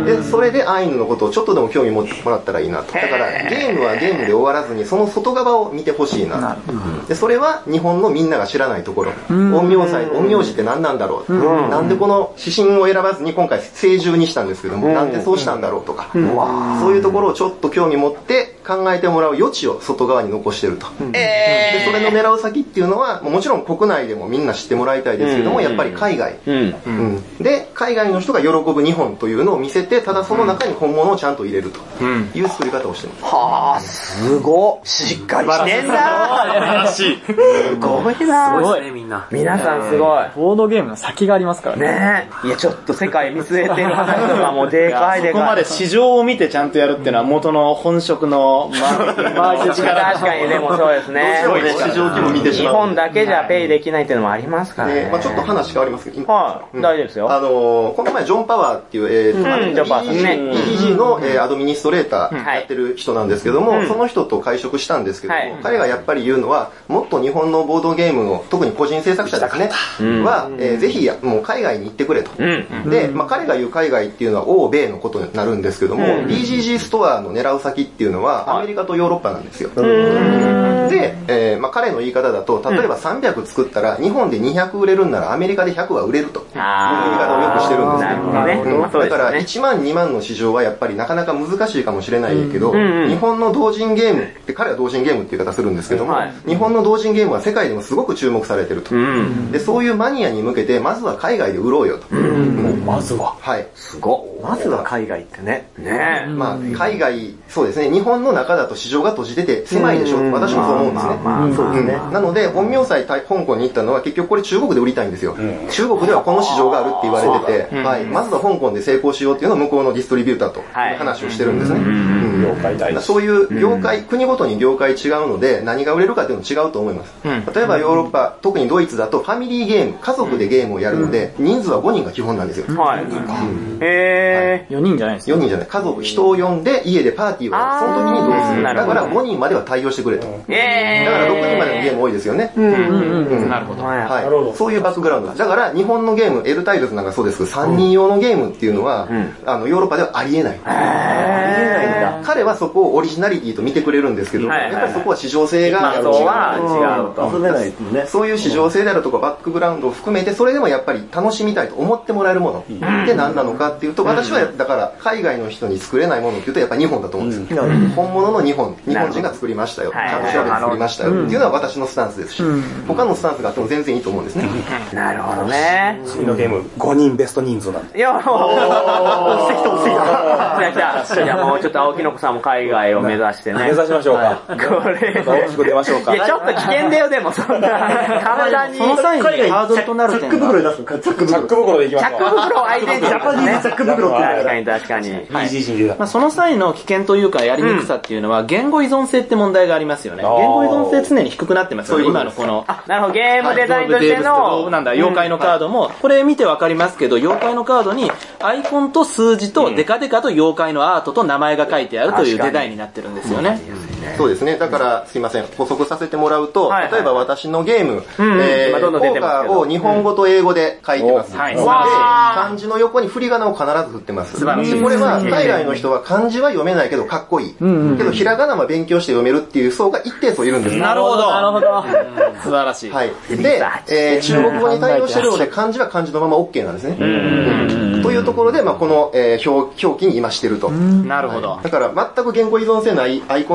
で、それでアイヌのことをちょっとでも興味持ってもらったらいいなと。だからゲームはゲームで終わらずにその外側を見てほしいなと。でそれは日本のみんなが知らないところ。陰陽祭、陰陽師って何なんだろう。なんでこの指針を選ばずに今回聖獣にしたんですけども、なんでそうしたんだろうとか、そういうところをちょっと興味持って考えてもらう余地を外側に残してると。でそれの狙う先っていうのはもちろん国内でもみんな知ってもらいたいですけども、やっぱり海外、で海外の人が喜ぶ日本というのを見せて、ただその中に本物をちゃんと入れるという作り方をしてます。 はあ、すごっ。しっかりしてんだ。 素晴らしい。 すごいな。 すごいですね、みんな。 皆さんすごい。 ボードゲームの先がありますからね。 ねえ。いや、ちょっと世界見据えてる話とかもでかいでかい。 そこまで市場を見てちゃんとやるっていうのは元の本職のマーケティングの力。 確かに、でもそうですね。 どうしてもね、市場規模見てしまう。 日本だけじゃペイできないっていうのもありますからね。 まあちょっと話変わりますけど、 はい、大丈夫ですよ。 あの、この前ジョン・パワーっていう、えー、ジョン・パワーさんね。イーディージー のアドミニストレーターやってる人なんですけども、その人と会食したんですけども、彼がやっぱり言うのは、もっと日本のボードゲームの、特に個人制作者ですね、は、えー、ぜひもう海外に行ってくれと。で、まあ彼が言う海外っていうのは欧米のことになるんですけども、ビージージー ストアの狙う先っていうのはアメリカとヨーロッパなんですよ。で、えー、まあ彼の言い方だと、例えばさんびゃく作ったら日本でにひゃく売れるんならアメリカでひゃくは売れるという言い方をよくしてるんですけど、だからいちまんにまんの市場はやっぱりなかなか難しいかもしれないけど、日本の同人ゲームって彼は同人ゲームっていう言い方するんですけども、日本の同人ゲームは世界でもすごく注目されてると。で、そういうマニアに向けてまずは海外で売ろうよと。 まずは。 はい。 すごっ。 まずは海外ってね。 ねえ。 まあ海外、そうですね。日本の中だと市場が閉じてて狭いでしょう。私もそう思うんですね。そうですね。なので、陰陽祭香港に行ったのは結局これ中国で売りたいんですよ。中国ではこの市場があるって言われてて、はい。まずは香港で成功しようっていうのを向こうのディストリビューターと話をしてるんですね。業界大事。そういう業界、国ごとに業界違うので何が売れるかっていうの違うと思います。例えばヨーロッパ、特にドイツだとファミリーゲーム、家族でゲームをやるので、人数はごにんが基本なんですよ。はい。 へー。よにんじゃないですか。 よにんじゃない。家族、人を呼んで家でパーティーをやる。その時にどうする。だからごにんまでは対応してくれと。えー。だからろくにんまでのゲーム多いですよね。 なるほど。 はい。そういうバックグラウンドです。だから日本のゲーム、エルタイルズなんかそうですけど、さんにん用のゲームっていうのは、あの、ヨーロッパではありえない。ありえないんだ。彼はそこをオリジナリティと見てくれるんですけど、やっぱりそこは市場性が違う。 違うと。 そういう市場性であるとかバックグラウンドを含めて、それでもやっぱり楽しみたいと思ってもらえるものって何なのかっていうと、私はだから海外の人に作れないものっていうとやっぱり日本だと思うんですよ。本物の日本、日本人が作りましたよ。ちゃんと調べて作りましたよっていうのは私のスタンスですし、他のスタンスがあっても全然いいと思うんですね。 なるほどね。 次のゲームごにんベスト人数なんで。 いや、もう、落ちてきた落ちてきた。じゃあもうちょっと青木の子さんも海外を目指してね。 目指しましょうか。 これ。 大きく出ましょうか。 いや、ちょっと危険だよ、でも、そんな。体に。 その際にハードルとなる点が。 チャック袋に出すのか、チャック袋。 チャック袋でいきましょう。 チャック袋相手に。 ジャパニーズチャック袋って。 確かに確かに。イージージーで。まあその際の危険というかやりにくさっていうのは言語依存性って問題がありますよね。言語依存性常に低くなってますよね。今のこの。 あ、なるほど。ゲームデザインとしての。 なんだ、妖怪のカードも、これ見てわかりますけど、妖怪のカードにアイコンと数字とデカデカと妖怪のアートと名前が書いてあるというデザインになってるんですよね。 そうですね。だからすいません。補足させてもらうと、例えば私のゲーム、えー、ポーカーを日本語と英語で書いてます。で、漢字の横に振り仮名を必ず振ってます。素晴らしい。これは海外の人は漢字は読めないけどかっこいい。けどひらがなは勉強して読めるっていう層が一定数いるんです。 なるほど。なるほど。素晴らしい。 はい。で、えー、中国語に対応してるので漢字は漢字のまま OK なんですね。というところで、まあこの、えー、表表記に今してると。 なるほど。 だから全く言語依存性ないアイコンだけってい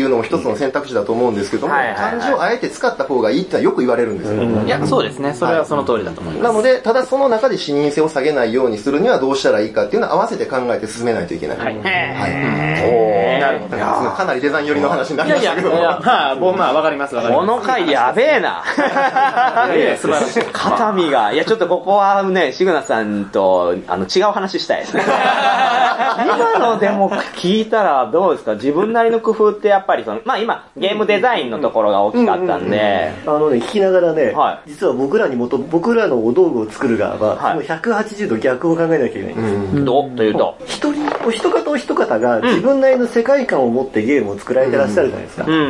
いうのも一つの選択肢だと思うんですけども、漢字をあえて使った方がいいってのはよく言われるんですよ。 いや、そうですね。それはその通りだと思います。 なので、ただその中で視認性を下げないようにするにはどうしたらいいかっていうのを合わせて考えて進めないといけない。はい。はい。 なるほど。 かなりデザイン寄りの話になりましたけど。 いやいや、まあ、もうまあ、わかりますわかります。 この回やべえな。 素晴らしい。 肩身が。いや、ちょっとここはね、シグナさんと、あの、違う話したいですね。今のでも聞いたらどうですか？自分なりの工夫ってやっぱりその、まあ今、ゲームデザインのところが大きかったんで。 あのね、聞きながらね、はい、実は僕らにもと、僕らのお道具を作る側は、はい、そのひゃくはちじゅうど逆を考えなきゃいけないんです。 うん、どうというと一人、お一方お一方が自分なりの世界観を持ってゲームを作られてらっしゃるじゃないですか。うんうん、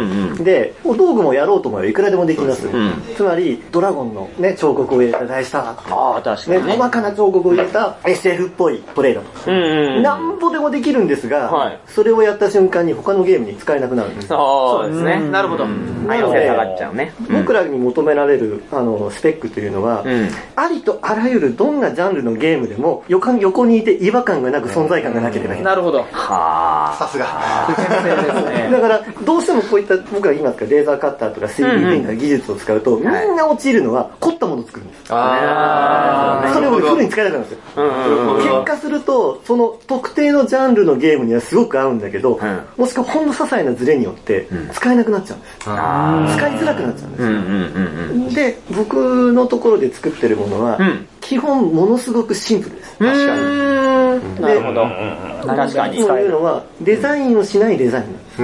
で、お道具もやろうと思えばいくらでもできます。うん、つまり、ドラゴンのね、彫刻を入れた大スターああ、確かに、ね。 細かな彫刻を入れた エスエフ っぽいプレイだとか。うんうん、なんぼでもできるんですが、はい、それをやった瞬間に他のゲームに使えなくなるんです。 そうですね。 なるほど。 汎用性下がっちゃうね。 僕らに求められるあのスペックというのは、うん、ありとあらゆるどんなジャンルのゲームでも横横にいて違和感がなく存在感がなければいけない。 なるほど。 はあ。さすが。 だからどうしてもこういった僕ら今言ったレーザーカッターとか スリーディー プリンター技術を使うと、みんな陥るのは凝ったものを作るんです。ああ。それをフルに使えなくなるんですよ。結果するとその特定のジャンルのゲームにはすごく合うんだけど、うん、もしくはほんの些細なズレによって使えなくなっちゃうんです。うん、使いづらくなっちゃうんです。うんうんうんうん、で、僕のところで作ってるものは、うん、基本ものすごくシンプルです。 確かに。なるほど。 確かに。そういうのはデザインをしないデザインなんです。 うん、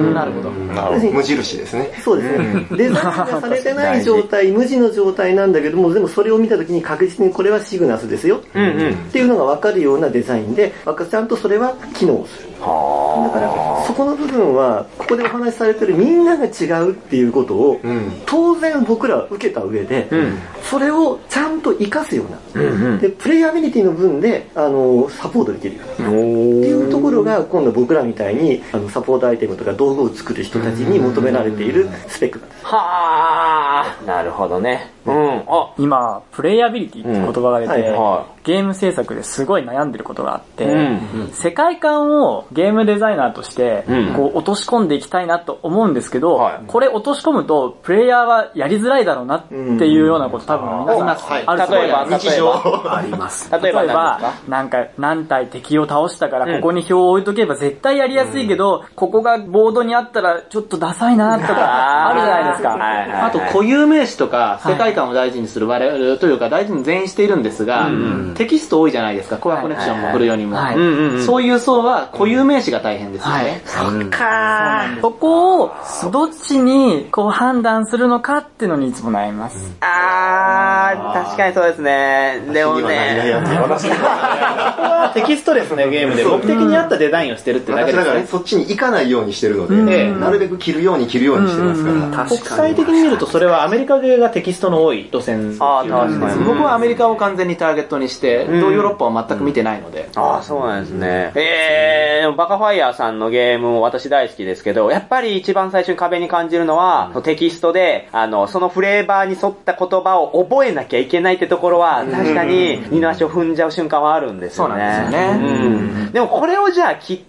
なるほど。 無印ですね。 そうですね。デザインがされてない状態、無地の状態なんだけども、でもそれを見たときに確実にこれはシグナスですよ、うんうん、っていうのが分かるようなデザインで、ちゃんとそれは機能する。だからそこの部分はここでお話しされてるみんなが違うっていうことを、うん、当然僕らは受けた上で、うん、それをちゃんと活かすような、うんうん、でプレイアビリティの分であのサポートできるようなっていうところが今度僕らみたいにあのサポートアイテムとか道具を作る人たちに求められているスペックなんです。 はあ、なるほどね。 うん、あ今プレイアビリティって言葉が出て、うんはいはい、ゲーム制作ですごい悩んでることがあって、うんうん、世界観をゲームデザイナーとしてこう落とし込んでいきたいなと思うんですけど、うん、これ落とし込むとプレイヤーはやりづらいだろうなっていうようなこと多分皆さんあると思例えば日常あります。例えば、例えばなんか何体敵を倒したからここに表を置いとけば絶対やりやすいけど、うん、ここがボードにあったらちょっとダサいなとかあるじゃないですか。 はいはいはい、あと固有名詞とか世界観を大事にする我々というか大事に全員しているんですが、うんうん、テキスト多いじゃないですか。コアコネクションも来るようにも、はいはいはい、そういう層は固有名詞が大変ですよね。はい、 そっかー。そこをどっちにこう判断するのかっていうのにいつも悩みます。 あー、確かにそうですね。でもね、 そこはテキストレスねゲームで目的に合ったデザインをしてるってだけですね。 だからそっちに行かないようにしてるので、うん、なるべく切るように切るようにしてますから。うんうん、 国際的に見るとそれはアメリカ系がテキストの多い路線。あー、確かに。僕はアメリカを完全にターゲットにして、うん、ヨーロッパは全く見てないので。 うん、あー、そうなんですね。えー、でもバカファイヤーさんのゲームも私大好きですけど、やっぱり一番最初に壁に感じるのは、うん、テキストで、あの、そのフレーバーに沿った言葉を覚えなきゃいけないってところは、確かに二の足を踏んじゃう瞬間はあるんですよね。そうなんですよね。うん。でもこれをじゃあ切って、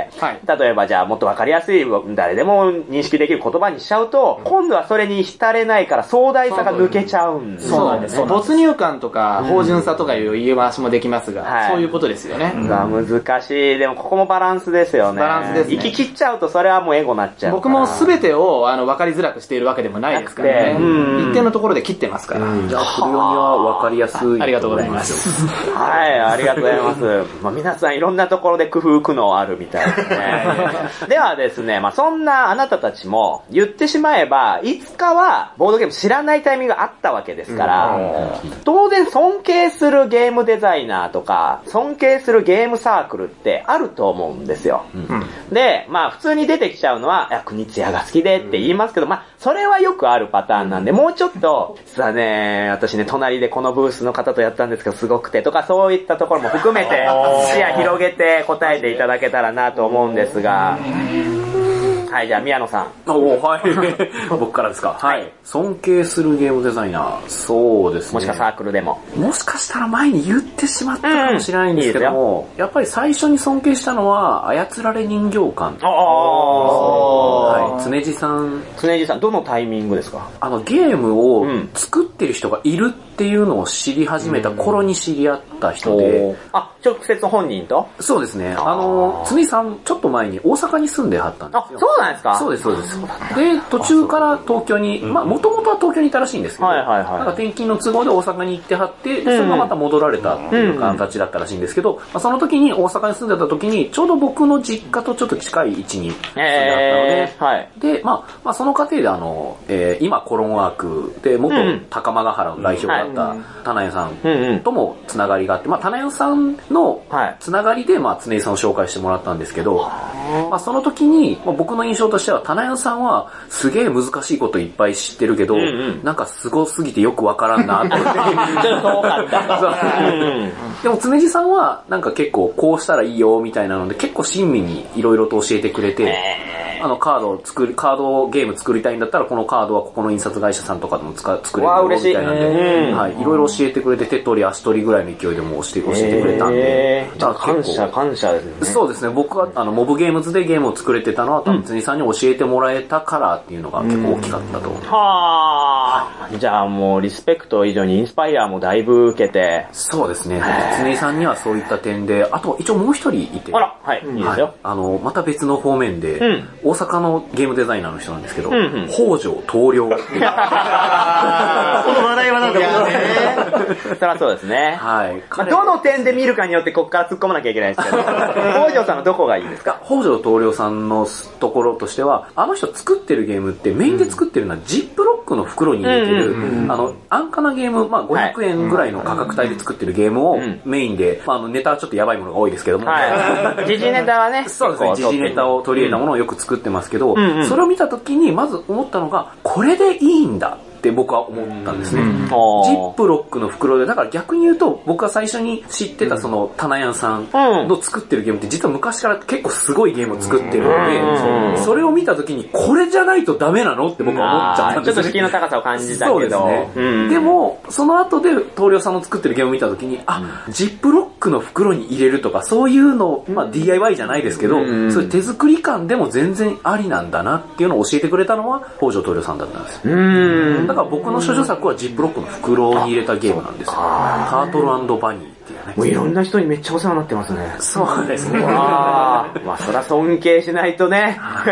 はい、例えばじゃあもっとわかりやすい、誰でも認識できる言葉にしちゃうと、今度はそれに浸れないから壮大さが抜けちゃうんですよね。 そうなんですね。没入感とか、芳醇さとかいう言い回しもできますが、はい、そういうことですよね。 が難しい。でもここもバランスですよね。 バランスですね。 行き切っちゃうとそれはもうエゴになっちゃう。 僕も全てをあの分かりづらくしているわけでもないですからね。一定のところで切ってますから。 じゃあ、プリオには分かりやすい。 ありがとうございます。 はい、ありがとうございます。まあ、皆さんいろんなところで工夫苦悩あるみたいですね。ではですね、まあ、そんなあなたたちも言ってしまえば、いつかはボードゲーム知らないタイミングがあったわけですから、当然尊敬するゲームデザイナーとか、尊敬するゲームサークルってあると思うんですよ。うん、で、まあ普通に出てきちゃうのは、いや、国津屋が好きでって言いますけど、まあそれはよくあるパターンなんで、もうちょっと、実はね、私ね、隣でこのブースの方とやったんですけど、すごくてとか、そういったところも含めて、視野広げて答えていただけたらなと思うんですが、はい、じゃあ宮野さん。 おはい。僕からですか。はい。尊敬するゲームデザイナー。そうですね。 もしかサークルでも。 もしかしたら前に言ってしまったかもしれないんですけども、うん、やっぱり最初に尊敬したのは、操られ人形館。ああ。はい。 常地さん。 常地さん、どのタイミングですか？ あの、ゲームを作ってる人がいるっていうのを知り始めた頃に知り合った人で。うん、 あ、直接本人と？ そうですね。あの、常地さん、ちょっと前に大阪に住んではったんですよ。 あ、そうなんですか？ そうです、そうです。で、途中から東京に、まあ、もともとは東京にいたらしいんですけど、はいはいはい、なんか転勤の都合で大阪に行ってはって、それがまた戻られたっていう形だったらしいんですけど、まあ、その時に大阪に住んでた時に、ちょうど僕の実家とちょっと近い位置に住んであったので、えーはい、で、まあ、まあ、その過程であの、えー、今コロンワークで元高間ヶ原の代表だった棚屋さんともつながりがあって、まあ、棚屋さんのつながりで、まあ、常井さんを紹介してもらったんですけど、まあ、その時に、まあ、僕の印象としては、棚屋さんはすげえ難しいこといっぱい知ってるけど、うんうん、なんかすごすぎてよくわからんなと思って。ちょっと遠かった。でも、常地さんは、なんか結構こうしたらいいよみたいなので、結構親身にいろいろと教えてくれて、あのカードを作り、カードゲーム作りたいんだったら、このカードはここの印刷会社さんとかでも使作れるよみたいなんで、はい、いろいろ教えてくれて、手取り足取りぐらいの勢いでも教えて、教えてくれたんで、 じゃあ感謝、感謝ですね。 そうですね、僕はあのモブゲームズでゲームを作れてたのは、多分常地さんに教えてもらえたからっていうのが結構大きかったと思う。 はぁ、じゃあもうリスペクト以上にインスパイアもだいぶ受けて。 そうですね、常地さんにはそういった点で、あと一応もう一人いて。 あら、はい、いいですよ。 あの、また別の方面で、うん、大阪のゲームデザイナーの人なんですけど、うんうん、北条棟梁っていう。この話題はなんかもうね。そりゃそうですね。 はい。 まあ、どの点で見るかによってここから突っ込まなきゃいけないですけど、北条さんのどこがいいですか？ 北条棟梁さんのところとしては、あの人作ってるゲームってメインで作ってるのはジップロックの袋に入れてる、あの、安価なゲーム、まあごひゃくえんぐらいの価格帯で作ってるゲームをメインで、まああのネタはちょっとやばいものが多いですけども。 はい。時事ネタはね。 そうですね。時事ネタを取り入れたものをよく作ってますけど、うんうん、それを見たときにまず思ったのが、これでいいんだって僕は思ったんですね。ジップロックの袋で、だから逆に言うと、僕が最初に知ってたその棚屋さんの作ってるゲームって実は昔から結構すごいゲームを作ってるので、それを見たときにこれじゃないとダメなのって僕は思っちゃったんですね。 ちょっと敷居の高さを感じたけど。 そうですね。うん、でも、その後で棟梁さんの作ってるゲームを見たときに、あ、ジップロックの袋に入れるとか、そういうの、まあ ディーアイワイ じゃないですけど、うん、そういう手作り感でも全然ありなんだなっていうのを教えてくれたのは北条棟梁さんだったんですよ。うんだから僕の処女作はジップロックの袋に入れたゲームなんですよ。タートル&バニーっていうね。 もういろんな人にめっちゃお世話になってますね。 そうですね。 あまあそりゃ尊敬しないとね。はい、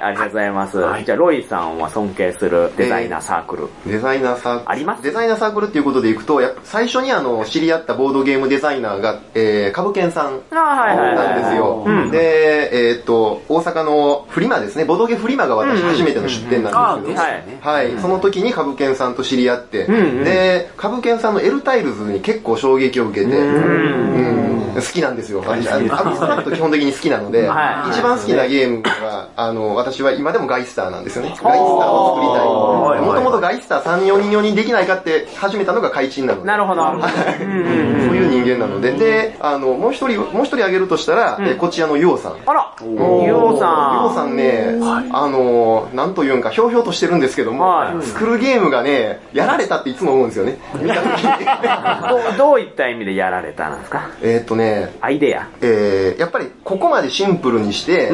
ありがとうございます。はい、じゃあロイさんは尊敬するデザイナーサークル。 えー、デザイナーサークル。 あります？ デザイナーサークルっていうことでいくと、やっぱ最初にあの知り合ったボードゲームデザイナーが、えー、株券さんなんですよ。で、えー、っと、大阪のフリマですね、ボドゲフリマが私初めての出店なんですけど、はい、その時に株券さんと知り合って、うんうん、で、株券さんのエルタイルズに結構衝撃を受けて、うんうん、好きなんですよ。私、アブストラクト基本的に好きなので、はい、一番好きなゲームは、あの、私は今でもガイスターなんですよね。ガイスターを作りたい。もともとガイスターさん、よにんよにんできないかって始めたのが開陳なので。 なるほど。そういう人間なので、で、あの、もう一人、もう一人挙げるとしたら、うん、こちらのヨウさん。 あらヨウさん。 ヨウさんね、はい、あの、なんというんか、ひょうひょうとしてるんですけども、はい、作るゲームがね、やられたっていつも思うんですよね。見た時にど。どういった意味でやられたんですか？ えーっとね、 アイデア。 えー、やっぱりここまでシンプルにして、うん、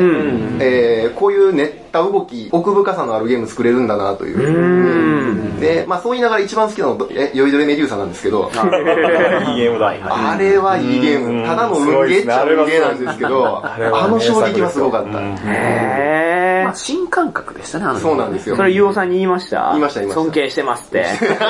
えー、こういう練った動き、奥深さのあるゲーム作れるんだなという。うんで、まあそう言いながら一番好きなのは、え、酔いどれメデューサなんですけど、 いいゲームだ。 あれはいいゲーム。ただの運ゲーっちゃ運ゲーなんですけど、あの衝撃はすごかった。 へー。まあ新感覚でしたね、あの。 そうなんですよ。 それユオさんに言いました？ 言いました、言いました。 尊敬してますって。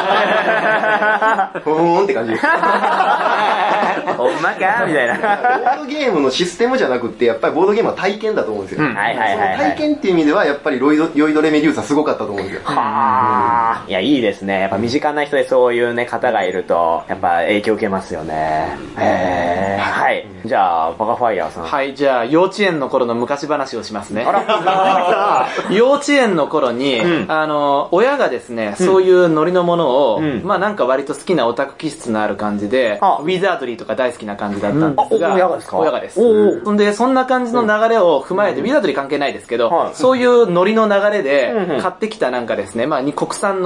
ほーんって感じです。 ほんまかみたいな。 ボードゲームのシステムじゃなくって、やっぱりボードゲームは体験だと思うんですよ。はいはいはい。体験っていう意味では、やっぱりロイド、酔いどれメデューサすごかったと思うんですよ。 はぁ。いや、いいですね。やっぱ身近な人でそういうね、方がいると、やっぱ影響受けますよね。へー。はい。じゃあ、バカファイヤーさん。 はい、じゃあ、幼稚園の頃の昔話をしますね。あら幼稚園の頃に、うん、あの、親がですね、そういうノリのものを、うん、まあなんか割と好きなオタク気質のある感じで、うん、ウィザードリーとか大好きな感じだったんですが、 うん、親がですか？ 親がです。そんで、そんな感じの流れを踏まえて、うん、ウィザードリー関係ないですけど、うん、そういうノリの流れで、買ってきたなんかですね、まあ国産の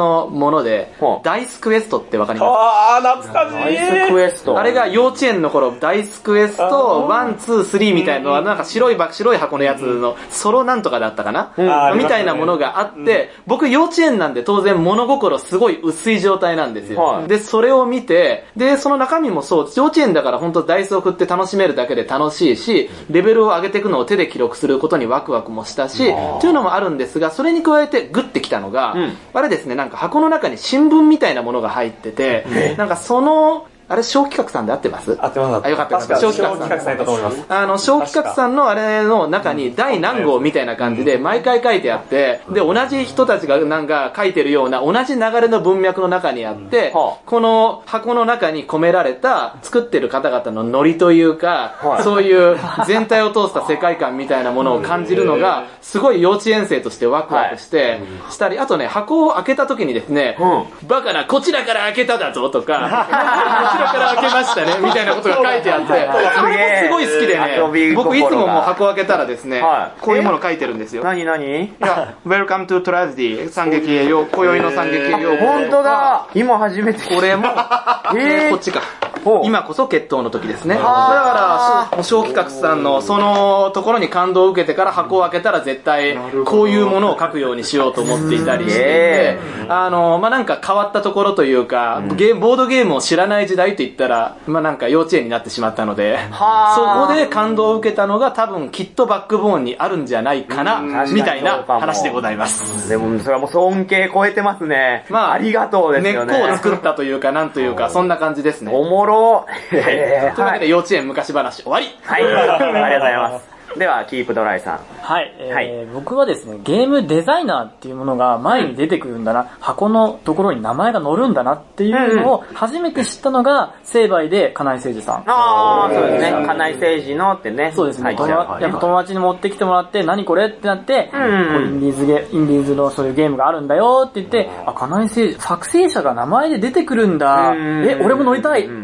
のもので、ダイスクエストってわかります？ ああ、懐かしい。 ダイスクエスト。 あれが幼稚園の頃、ダイスクエスト、ワン、ツー、スリーみたいなのは、なんか白いば、白い箱のやつの、ソロなんとかだったかな、うん、みたいなものがあって、僕幼稚園なんで当然物心すごい薄い状態なんですよ。はい、で、それを見て、で、その中身もそう、幼稚園だから本当ダイスを振って楽しめるだけで楽しいし、レベルを上げていくのを手で記録することにワクワクもしたし、というのもあるんですが、それに加えてグッてきたのが、うん、あれですね、なんか箱の中に新聞みたいなものが入ってて、なんかその、あれ、小企画さんで合ってます？ 合ってます。 あ、よかった。確か小企画さんだと思います。あの、小企画さんのあれの中に第何号みたいな感じで毎回書いてあって、で、同じ人たちがなんか書いてるような同じ流れの文脈の中にあって、この箱の中に込められた作ってる方々のノリというか、そういう全体を通した世界観みたいなものを感じるのが、すごい幼稚園生としてワクワクして、したり、あとね、箱を開けた時にですね、バカな、こちらから開けただぞとか、こちらから開けましたねみたいなことが書いてあって、それもすごい好きでね、僕いつももう箱開けたらですね、こういうもの書いてるんですよ。 何何？ いや、Welcome to Tragedy 惨劇へよう、今宵の惨劇へよう。 本当だ。今初めて。 これも、えー、こっちか。今こそ決闘の時ですね。だから、小企画さんのそのところに感動を受けてから箱を開けたら絶対こういうものを書くようにしようと思っていたりしていて、あの、まあ、なんか変わったところというか、ゲーム、ボードゲームを知らない時代と言ったら、まあ、なんか幼稚園になってしまったので、そこで感動を受けたのが多分きっとバックボーンにあるんじゃないかな、みたいな話でございます。 でも、それはもう尊敬超えてますね。まあ、ありがとうですよね。 根っこを作ったというか、なんというか、そんな感じですね。 おもろ。 というわけで幼稚園昔話終わり。 はい。ありがとうございます。では、キープドライさん。 はい、えーはい。僕はですね、ゲームデザイナーっていうものが前に出てくるんだな、うん、箱のところに名前が載るんだなっていうのを初めて知ったのが、成敗で金井誠司さん。 ああ、そうですね。金井誠司のってね。 そうですね。やっぱ友達に持ってきてもらって、何これってなって、うん、インディーズゲ、インディーズのそういうゲームがあるんだよって言って、あ、金井誠司、作成者が名前で出てくるんだ。え、俺も乗りたいって言って。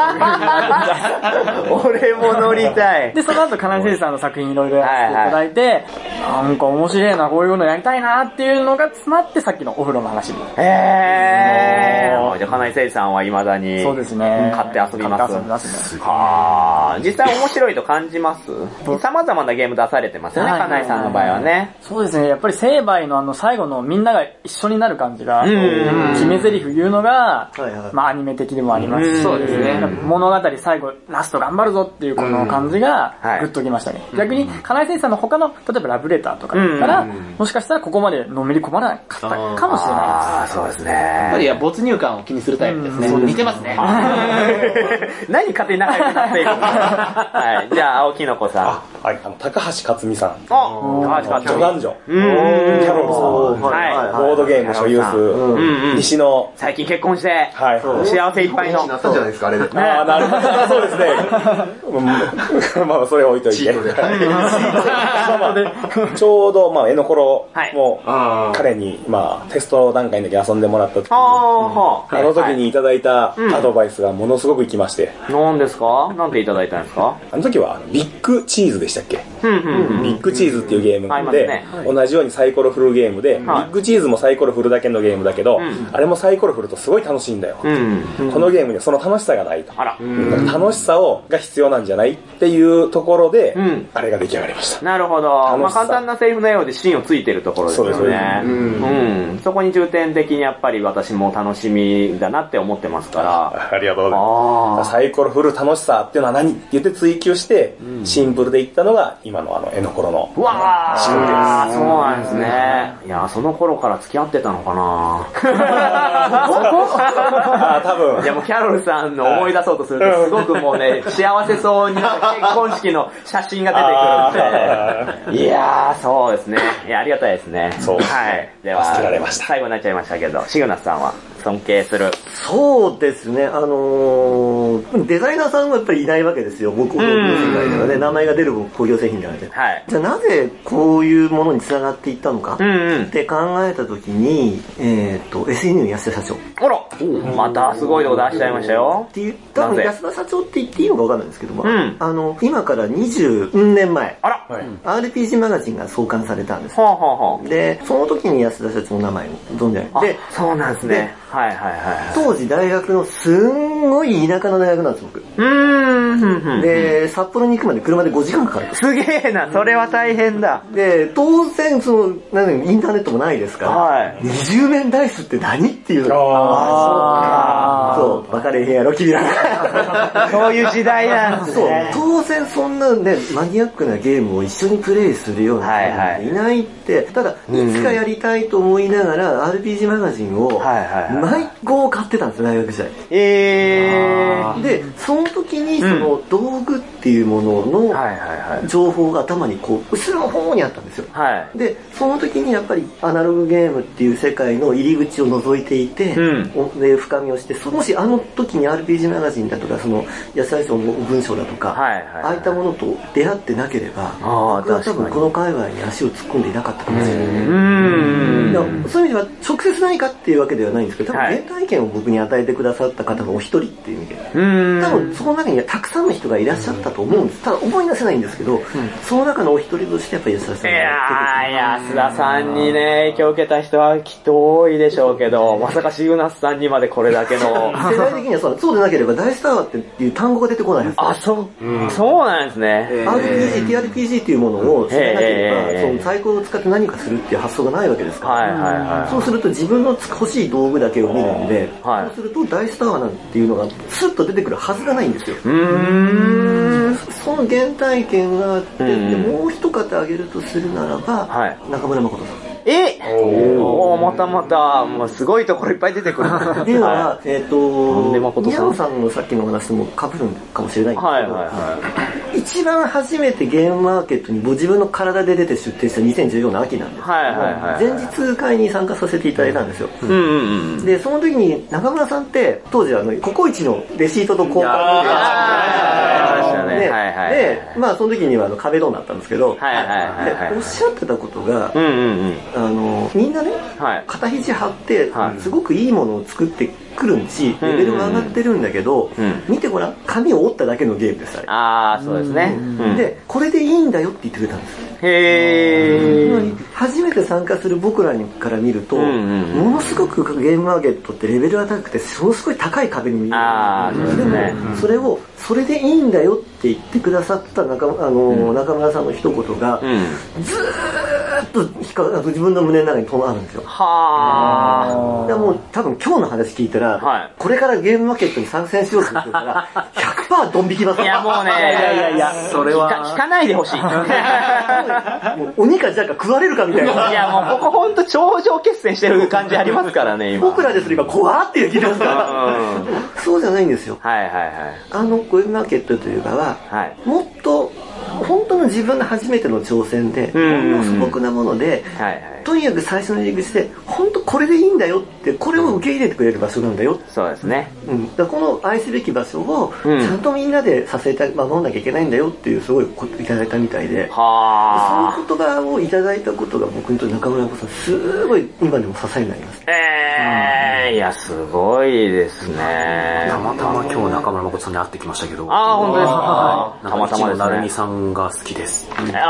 俺も乗りたい。 で、その後金井誠司さんの作品いろいろやっていただいて、はいはい、なんか面白いな、こういうのやりたいなっていうのが詰まってさっきのお風呂の話に。 へー。じゃあ、金井誠司さんは未だに、 そうですね。 買って遊びます。 遊びますね。 はー。実際面白いと感じます？様々なゲーム出されてますよね、金井さんの場合はね。 そうですね。やっぱり成敗のあの最後のみんなが一緒になる感じが、決め台詞言うのが、まあアニメ的でもありますし、そうですね。物語最後、ラスト頑張るぞっていうこの感じが、グッときましたね。逆に、金井誠司さんの他の、例えばラブレターとかだったら、もしかしたらここまでのめり込まなかったかもしれないです。ああ、そうですね。 やっぱり没入感を気にするタイプですね。似てますね。 何勝手に仲良くなっていくの？はい。じゃあ、青木の子さん。 はい。あの、高橋克実さん。 あ、高橋克実。 助男女。キャロルさん。はい。ボードゲーム所有数。西野。 最近結婚して、 はい。 幸せいっぱいの。 なったじゃないですか、あれで。 ああ、なるほど。そうですね。まあ、それ置いといて。ちょうど、まあ、絵の頃も、彼に、まあ、テスト段階の時遊んでもらった時に、あの時にいただいたアドバイスがものすごく生きまして。 何ですか？なんていただいたんですか？ あの時は、ビッグチーズでしたっけ？ビッグチーズっていうゲームで、同じようにサイコロ振るゲームで、ビッグチーズもサイコロ振るだけのゲームだけど、あれもサイコロ振るとすごい楽しいんだよ。このゲームにはその楽しさがないと。楽しさをが必要なんじゃないっていうところで、あれが出来上がりました。 なるほど。まあ簡単なセリフのようで芯をついてるところですよね。そうですね。うん。そこに重点的にやっぱり私も楽しみだなって思ってますから。 ありがとうございます。サイコロ振る楽しさっていうのは何って言って追求して、シンプルでいったのが今のあの絵の頃の。 うわー、そうなんですね。いや、その頃から付き合ってたのかなあ、多分。 いやもうキャロルさんの思い出そうとするとすごくもうね、幸せそうになった結婚式の写真が出てくるんで。いやー、そうですね。いや、ありがたいですね。 そう。 はい。では、 助けられました。 最後になっちゃいましたけど、シグナスさんは尊敬する。 そうですね、あのー、デザイナーさんはやっぱりいないわけですよ。僕、工業世界ではね、名前が出る工業製品ではなくて。はい。じゃあなぜこういうものに繋がっていったのかって考えたときに、えっと、エスエヌ 安田社長。 あらまたすごいとこ出しちゃいましたよ。 っていう、多分安田社長って言っていいのか分かんないんですけども、うん、あの、今からにじゅうねんまえ、あら、はい、アールピージー マガジンが創刊されたんです。はあはあはあ、で、その時に安田社長の名前を存じ上げて、 そうなんですね。はいはいはい。 当時大学のすんごい田舎の大学なんです、僕。うーん。で、札幌に行くまで車でごじかんかかる。 すげえな、それは大変だ。 で、当然、その、なんインターネットもないですから、はい、にじゅうめんダイスって何っていうの。ああ、そう、バカれへんやろ、君ら。 そういう時代なんですね。 そう、当然そんなね、マニアックなゲームを一緒にプレイするような人がいないって、ただ、いつかやりたいと思いながら、アールピージー マガジンを、毎号買ってたんですよ、大学時代。えー。で、その時に、その、道具っていうものの、情報が頭にこう、後ろの方にあったんですよ。はい、で、その時にやっぱり、アナログゲームっていう世界の入り口を覗いていて、うん、で、深みをして、もしあの時に アールピージー マガジンだとか、その、安田賞の文章だとか、はいはいはい、ああいったものと出会ってなければ、僕は多分この界隈に足を突っ込んでいなかったかもしれない。うんそういう意味では、直接何かっていうわけではないんですけど、多分原体験を僕に与えてくださった方がお一人っていう意味で、多分その中にはたくさんの人がいらっしゃったと思うんです。ただ思い出せないんですけど、うん、その中のお一人としてやっぱり安田さんがやってくる。 いやー、安田さんにね、影響を受けた人はきっと多いでしょうけど、まさかシグナスさんにまでこれだけの。 世代的にはそう、そうでなければ大スターっていう単語が出てこないんですよ。 あ、そう、うん、そうなんですね。 アールピージー、ティーアールピージー っていうものを知らなければ、そのサイコロを使って何かするっていう発想がないわけですから。はいはいはい、そうすると自分の欲しい道具だけを見るんで、はい、そうすると大スターなんていうのがスッと出てくるはずがないんですよ。うーんその原体験があって、でもう一方挙げるとするならば、はい、中村誠さん。 えおおまたまた、もうすごいところいっぱい出てくる。 では、えっと、宮野さんのさっきの話も被るかもしれないんですけど、はいはいはい、一番初めてゲームマーケットにご自分の体で出て出店したにせんじゅうよんの秋なんですけど、はいはいはい、前日会に参加させていただいたんですよ。うんうんうん、で、その時に中村さんって当時あのココイチのレシートと交換で、で、まあその時にはあの壁ドンだったんですけど、はいはいはいはい、でおっしゃってたことが、うんうんうんあのみんなね、はい、肩肘張って、はい、すごくいいものを作ってくるし、レベルが上がってるんだけど、うんうんうん、見てごらん、紙を折っただけのゲームです。 ああ、そうですね、うん。 で、これでいいんだよって言ってくれたんですよ。 へー。 初めて参加する僕らから見ると、うんうんうん、ものすごくゲームマーケットってレベルが高くて、ものすごい高い壁に見える。あー、そうですね。でも、それを、それでいいんだよって言ってくださった中、あの、うん、中村さんの一言が、うん、ずーっと自分の胸の中に止まるんですよ。はー。でもう多分今日の話聞いたら、はい、これからゲームマーケットに参戦しようと思ってたら、ひゃくパーセント ドン引きます。 いやもうね、いやいやいや、それは。聞かないでほしい。もう鬼かじゃか食われるかみたいな。 いやもうここほんと頂上決戦してる感じありますからね、今。 僕らですれば怖っていう気がするから。そうじゃないんですよ。 はいはいはい。 あのゲームマーケットというかは、はい、もっと、本当の自分の初めての挑戦で、ほんの素朴なもので、はいはい、とにかく最初の入り口で、本当これでいいんだよって、これを受け入れてくれる場所なんだよ。うん、 そうですね。 うん、だからこの愛すべき場所を、ちゃんとみんなで支えて守んなきゃいけないんだよっていうすごいこといただいたみたいで、はその言葉をいただいたことが僕にとって中村子さん、すごい今でも支えになります。 えー、うん、いや、すごいですね。 たまたま今日中村誠さんに会ってきましたけど。 ああ、本当ですか。 たまたまですね。成美さんが好きです。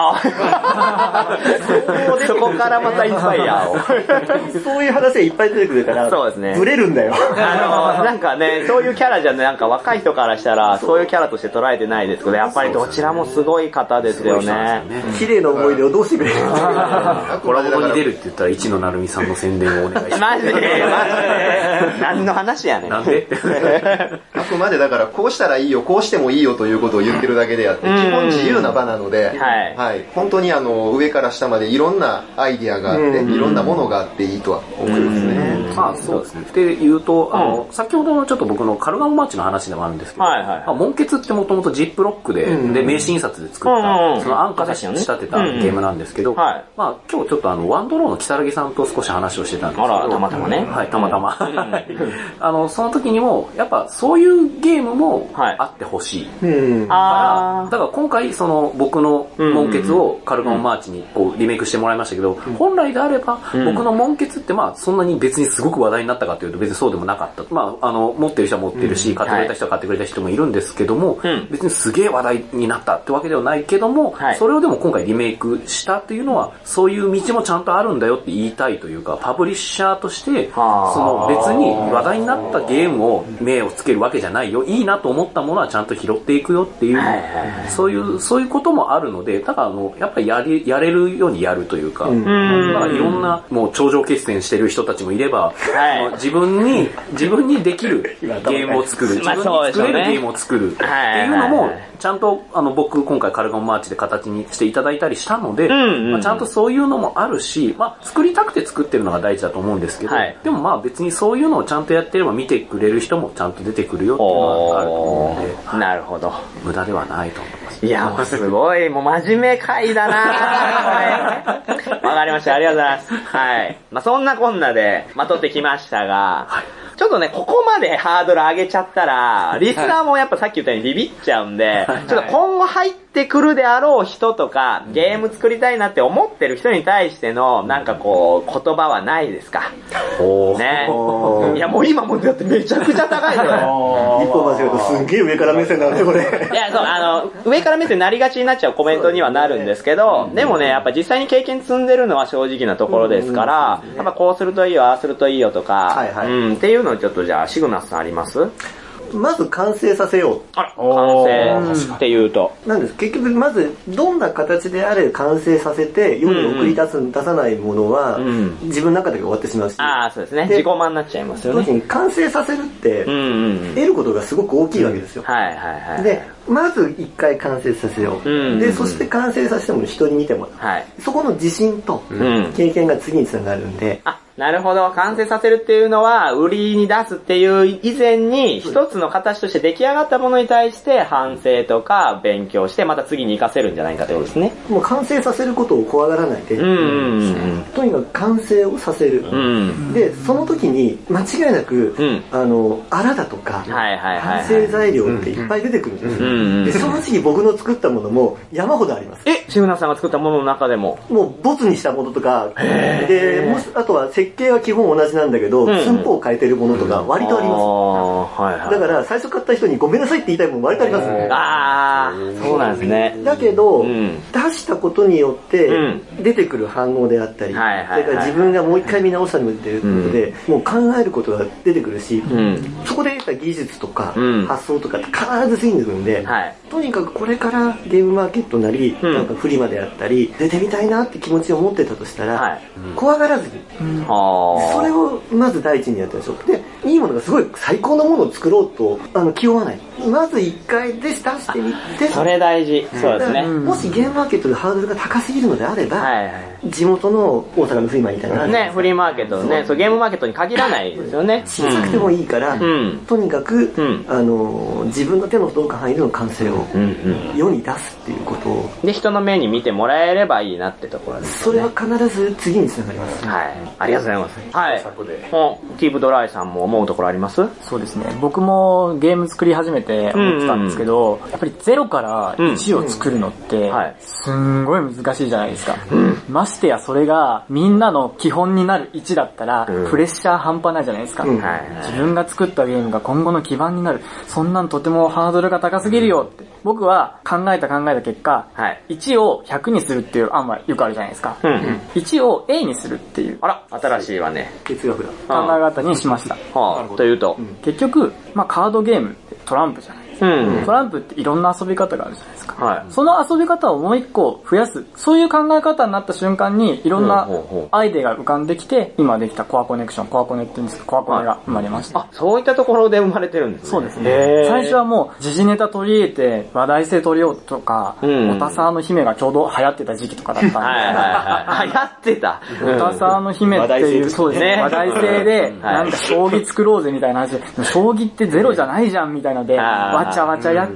そこからまたインスパイアを。 そういう話がいっぱい出てくるから、そうですね。ブレるんだよ。 あの、なんかね、そういうキャラじゃね、なんか若い人からしたら、そういうキャラとして捉えてないですけど、やっぱりどちらもすごい方ですよね。 綺麗な思い出をどうしてくれるコラボに出るって言ったら、一野成美さんの宣伝をお願いします。 マジで、マジで。何の話やねん。 なんであくまでだから、こうしたらいいよ、こうしてもいいよということを言ってるだけであって、基本自由な場なので、はいはい、本当にあの上から下までいろんなアイディアがあって、うん、いろんなものがあっていいとは思いますね。 まあそうですね。で言うと、あの、うん、先ほどのちょっと僕のカルガモマーチの話でもあるんですけど、はいはいはい、モンケツってもともとジップロックで、うん、で名刺印刷で作った、うん、その安価で仕立てたゲームなんですけど、うんはい、まあ今日ちょっとあのワンドローの木更木さんと少し話をしてたんですけど、 あらたまたまね、 はい、たまたま、うん、あのその時にもやっぱそういうゲームもあってほしい、はいうん、あだから今回その僕のモンケツをカルガモマーチにこうリメイクしてもらいましたけど、うん、本来であれば僕のモンケツってまあそんなに別にすごく話題になったかというと別にそうでもなかった。まあ、あの、持ってる人は持ってるし、買ってくれた人は買ってくれた人もいるんですけども、別にすげえ話題になったってわけではないけども、それをでも今回リメイクしたっていうのは、そういう道もちゃんとあるんだよって言いたいというか、パブリッシャーとして、その別に話題になったゲームを目をつけるわけじゃないよ。いいなと思ったものはちゃんと拾っていくよっていう、そういう、そういうこともあるので、だからあの、やっぱりやり、やれるようにやるというか、だからいろんな、もう頂上決戦してる人たちもいれば、自分に、自分にできるゲームを作る、自分に作れるゲームを作るっていうのも、ちゃんとあの僕今回カルガモマーチで形にしていただいたりしたので、まあ、ちゃんとそういうのもあるし、まあ作りたくて作ってるのが大事だと思うんですけど、でもまあ別にそういうのをちゃんとやってれば見てくれる人もちゃんと出てくるよっていうのがあると思うので、 なるほど。 無駄ではないと思います。 いや、もうすごい、もう真面目回だなぁ。わかりました。ありがとうございます。はい。まあそんなこんなで、まとってきましたが、はい、ちょっとね、ここまでハードル上げちゃったら、リスナーもやっぱさっき言ったようにビビっちゃうんで、ちょっと今後入ってくるであろう人とか、ゲーム作りたいなって思ってる人に対しての、なんかこう、言葉はないですか？ね。いや、もう今もだってめちゃくちゃ高いのよ。 一歩間違えるとすんげえ上から目線なんだね、これ。 いや、そう、あの、上から目線になりがちになっちゃうコメントにはなるんですけど、でもね、やっぱ実際に経験積んでるのは正直なところですから、やっぱこうするといいよ、ああするといいよとか、うん、っていうのをちょっとじゃあ、シグナスさんあります？ まず完成させよう。 あら、完成っていうと。 なんです。結局、まず、どんな形であれ完成させて、世に送り出す、うんうん、出さないものは、うん、自分の中で終わってしまうし。 ああ、そうですね。自己満になっちゃいますよね。 特に完成させるって、うんうんうん、得ることがすごく大きいわけですよ。 うん、はいはいはい。 で、まず一回完成させよう。うんうんうん、で、そして完成させても人に見てもらう。はい、そこの自信と経験が次につながるんで、 うん、あ、なるほど。完成させるっていうのは、売りに出すっていう以前に、一つの形として出来上がったものに対して反省とか勉強して、また次に活かせるんじゃないかってことですね。 もう完成させることを怖がらないで、うんうんうん、とにかく完成をさせる。うん、で、その時に間違いなく、うん、あの、あらだとか、はいはいはいはい、完成材料っていっぱい出てくるんですよ。うんうん、で、その時僕の作ったものも山ほどあります。 え、シグナさんが作ったものの中でももうボツにしたものとか、で、もし、あとは設計は基本同じなんだけど、寸法を変えてるものとか割とあります。うんはいはい、だから最初買った人にごめんなさいって言いたいもの割とありますね。 ああ、そうなんですね。 だけど、うん、出したことによって出てくる反応であったり、うん、それから自分がもう一回見直したりもっていうことで、うん、もう考えることが出てくるし、うん、そこで得た技術とか、うん、発想とかって必ず次に出てくるんで、はい、とにかくこれからゲームマーケットなり、うん、なんかフリマであったり、出てみたいなって気持ちを持ってたとしたら、はい、怖がらずに、うん、それをまず第一にやってましょう。で、いいものがすごい最高のものを作ろうと、あの、気負わない。まず一回で出してみて。 それ大事。そうですね。 もしゲームマーケットでハードルが高すぎるのであれば、はいはい、地元の大阪のフリマみたいな。 ね、フリーマーケットね、そうゲームマーケットに限らないですよね。 小さくてもいいから、うん、とにかく、うん、あの、自分の手の届く範囲での完成を世に出すっていうことを。 で、人の目に見てもらえればいいなってところです、ね。 それは必ず次につながります。 はい。ありがとうございます。はい。キープドライさんも思うところあります？ そうですね。僕もゲーム作り始めて思ってたんですけど、うんうん、やっぱりゼロからいちを作るのって、すんごい難しいじゃないですか。うん、ましてやそれがみんなの基本になるいちだったら、うん、プレッシャー半端ないじゃないですか、うん。自分が作ったゲームが今後の基盤になる。そんなんとてもハードルが高すぎるよって。僕は考えた考えた結果、はい、いちをひゃくにするっていう案はよくあるじゃないですか。うんうん、いちを A にするっていう。 あら、新しいわね。 哲学だ。 考え方にしました。 はあ、というと、 うん、結局、まあカードゲームってトランプじゃない。うん、トランプっていろんな遊び方があるじゃないですか。はい、その遊び方をもう一個増やす。そういう考え方になった瞬間にいろんなアイデアが浮かんできて、今できたコアコネクション、コアコネって言うんですけど、コアコネが生まれました。 あ、そういったところで生まれてるんですね。 そうですね。最初はもう時事ネタ取り入れて話題性取りようとか、うん、オタサーの姫がちょうど流行ってた時期とかだったんで。はいはいはい。流行ってた。 オタサーの姫っていう、そうですね。話題性で、なんか将棋作ろうぜみたいな話で、将棋ってゼロじゃないじゃんみたいなので、話わちゃわちゃやって、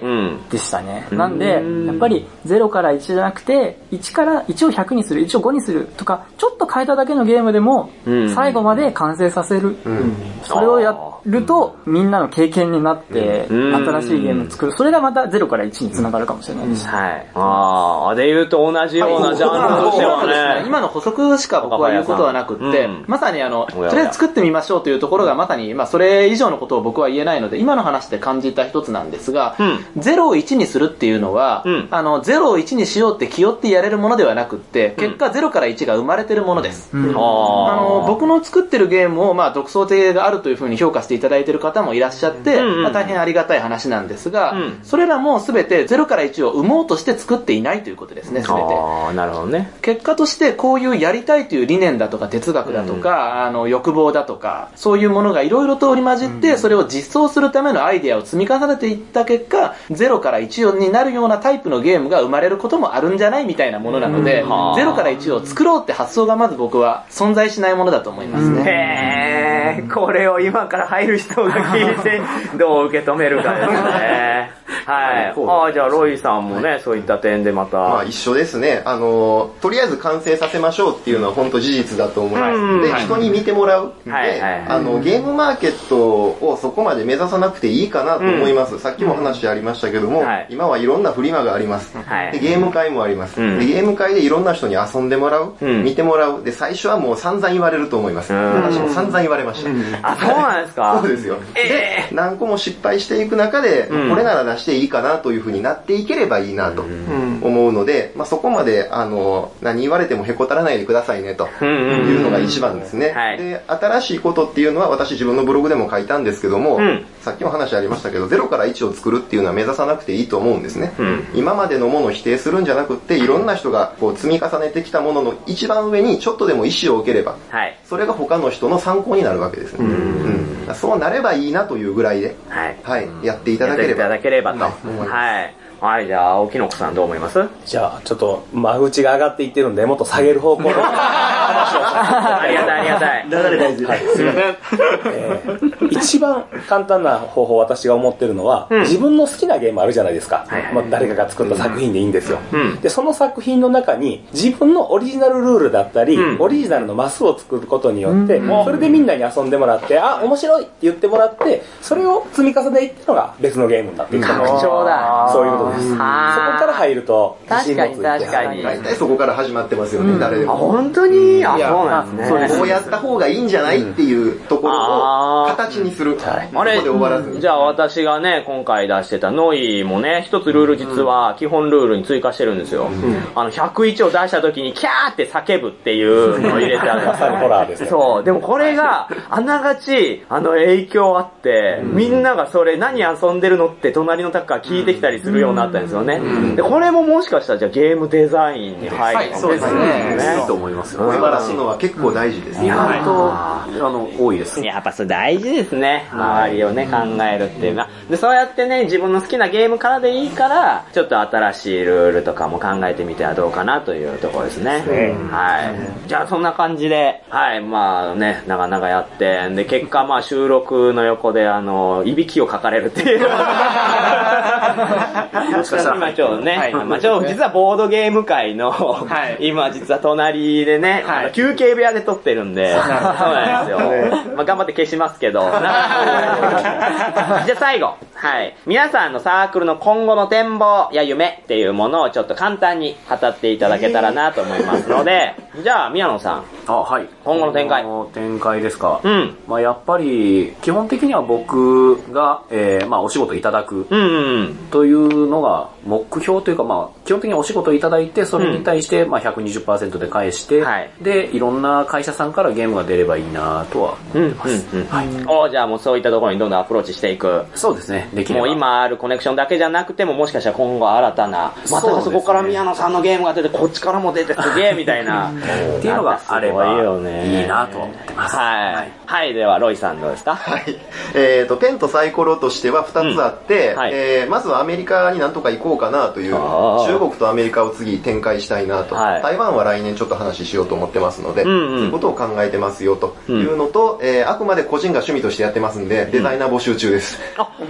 でしたね。なんで、やっぱりゼロからいちじゃなくて、いちからいちをひゃくにする、いちをごにするとか、ちょっと変えただけのゲームでも、最後まで完成させる。それをやると、みんなの経験になって、新しいゲームを作る。それがまたゼロからいちに繋がるかもしれないです。 はい。ああ、で言うと同じようなジャンルとしてはね。 今の補足しか僕は言うことはなくって、まさにあの、とりあえず作ってみましょうというところがまさに、まあそれ以上のことを僕は言えないので、今の話で感じた一つなんですが、ゼロをいちにするっていうのは、あの、ゼロをいちにしようって気負ってやれるものではなくって、結果ゼロからいちが生まれてるものです。あの、僕の作ってるゲームを、まあ独創性があるというふうに評価していただいている方もいらっしゃって、まあ大変ありがたい話なんですが、それらも全てゼロからいちを生もうとして作っていないということですね、全て。 ああ、なるほどね。 結果としてこういうやりたいという理念だとか哲学だとか、あの欲望だとか、そういうものがいろいろと織り交じって、それを実装するためのアイデアを積み重ねていった結果、ゼロからいちになるようなタイプのゲームが生まれることもあるんじゃないみたいなものなので、ゼロからいちを作ろうって発想がまず僕は存在しないものだと思いますね。へー、これを今から入る人が聞いて、どう受け止めるかですね。はい。ああ、じゃあロイさんもね、そういった点でまた。 まあ一緒ですね。あの、とりあえず完成させましょうっていうのは本当事実だと思います。で、人に見てもらう。で、あの、ゲームマーケットをそこまで目指さなくていいかなと思います。さっきも話ありましたけども、今はいろんなフリマがあります。で、ゲーム会もあります。で、ゲーム会でいろんな人に遊んでもらう。見てもらう。で、最初はもう散々言われると思います。私も散々言われました。 あ、そうなんですか？ そうですよ。で、何個も失敗していく中で、これなら出していいかなというふうになっていければいいなと思うので、まあ、そこまであの何言われてもへこたらないでくださいねというのが一番ですね。で、新しいことっていうのは私自分のブログでも書いたんですけども、うん、さっきも話ありましたけどゼロからいちを作るっていうのは目指さなくていいと思うんですね。うん、今までのものを否定するんじゃなくっていろんな人がこう積み重ねてきたものの一番上にちょっとでも意思を置ければ、はい、それが他の人の参考になるわけですね。うんうん、そうなればいいなというぐらいで、はいはい、やっていただければ。 やっていただければと。はい。はい、じゃあ、青木の子さんどう思います？ じゃあ、ちょっと、間口が上がっていってるんで、もっと下げる方向の話をさせていただきます。ありがたい、ありがたい。 流れ大事。 はい、すいません。えー、一番簡単な方法、私が思ってるのは、うん、自分の好きなゲームあるじゃないですか。はいはい、まあ、誰かが作った作品でいいんですよ、うん。で、その作品の中に、自分のオリジナルルールだったり、うん、オリジナルのマスを作ることによって、うん、それでみんなに遊んでもらって、あ、面白いって言ってもらって、それを積み重ねていったのが別のゲームになっていくと思う。 拡張だ。 そういうことです。そこから入ると確かに確かに大体そこから始まってますよね、うん、誰でも。 あ、本当に、あ、そうなんですね。 こうやった方がいいんじゃないっていうところを形にする。 あれ、ここで終わらずに。じゃあ私がね、今回出してたノイもね、一つルール実は基本ルールに追加してるんですよ。うん、あの、ひゃくいちを出した時にキャーって叫ぶっていうのを入れてあるんですよ。 ホラーですね。 そう。でもこれが、あながち、あの、影響あって、みんながそれ何遊んでるのって隣のタッカー聞いてきたりするようになったんですよね。で、これももしかしたらじゃあゲームデザインに入るかもしれないですね。 いいと思いますよ。 素晴らしいのは結構大事ですね。 意外と、あの、多いです。 やっぱそれ大事ですね。周りをね、考えるっていうのは。で、そうやってね、自分の好きなゲームからでいいから、ちょっと新しいルールとかも考えてみてはどうかなというところですね。はい。じゃあそんな感じで、はい、まあね、長々やって、で、結果まあ収録の横で、あの、いびきを書かれるっていう。もしかしたら今ちょうどね、はい、まあちょうど実はボードゲーム界の、はい、今実は隣でね、はい、あの休憩部屋で撮ってるんで、そうなんですよ。まあ頑張って消しますけど。じゃあ最後、はい。皆さんのサークルの今後の展望や夢っていうものをちょっと簡単に語っていただけたらなと思いますので、じゃあ宮野さん。 あ、はい。 今後の展開。 今後の展開ですか。 うん。 まあやっぱり、基本的には僕が、えー、まあお仕事いただく。 うんうんうん。 というのが目標というか、まあ基本的にお仕事いただいて、それに対して、まあ ひゃくにじゅっパーセント で返して、はい、で、いろんな会社さんからゲームが出ればいいなとは思ってます。うんうんうん、はい。 おじゃあもうそういったところにどんどんアプローチしていく。 そうですね。できれば。 もう今あるコネクションだけじゃなくても、もしかしたら今後新たな、またそこから宮野さんのゲームが出て、こっちからも出てすげえみたいな。 っていうのがあればいいなと思ってます。 はい。 はい、では、ロイさんどうですか？ はい。えっと、ペンとサイコロとしてはふたつあって、うんはいえー、まずはアメリカになんとか行こうかなという、中国とアメリカを次展開したいなと、はい、台湾は来年ちょっと話しようと思ってますので、うんうん、そういうことを考えてますよというのと、うんえー、あくまで個人が趣味としてやってますんで、デザイナー募集中です。 うん、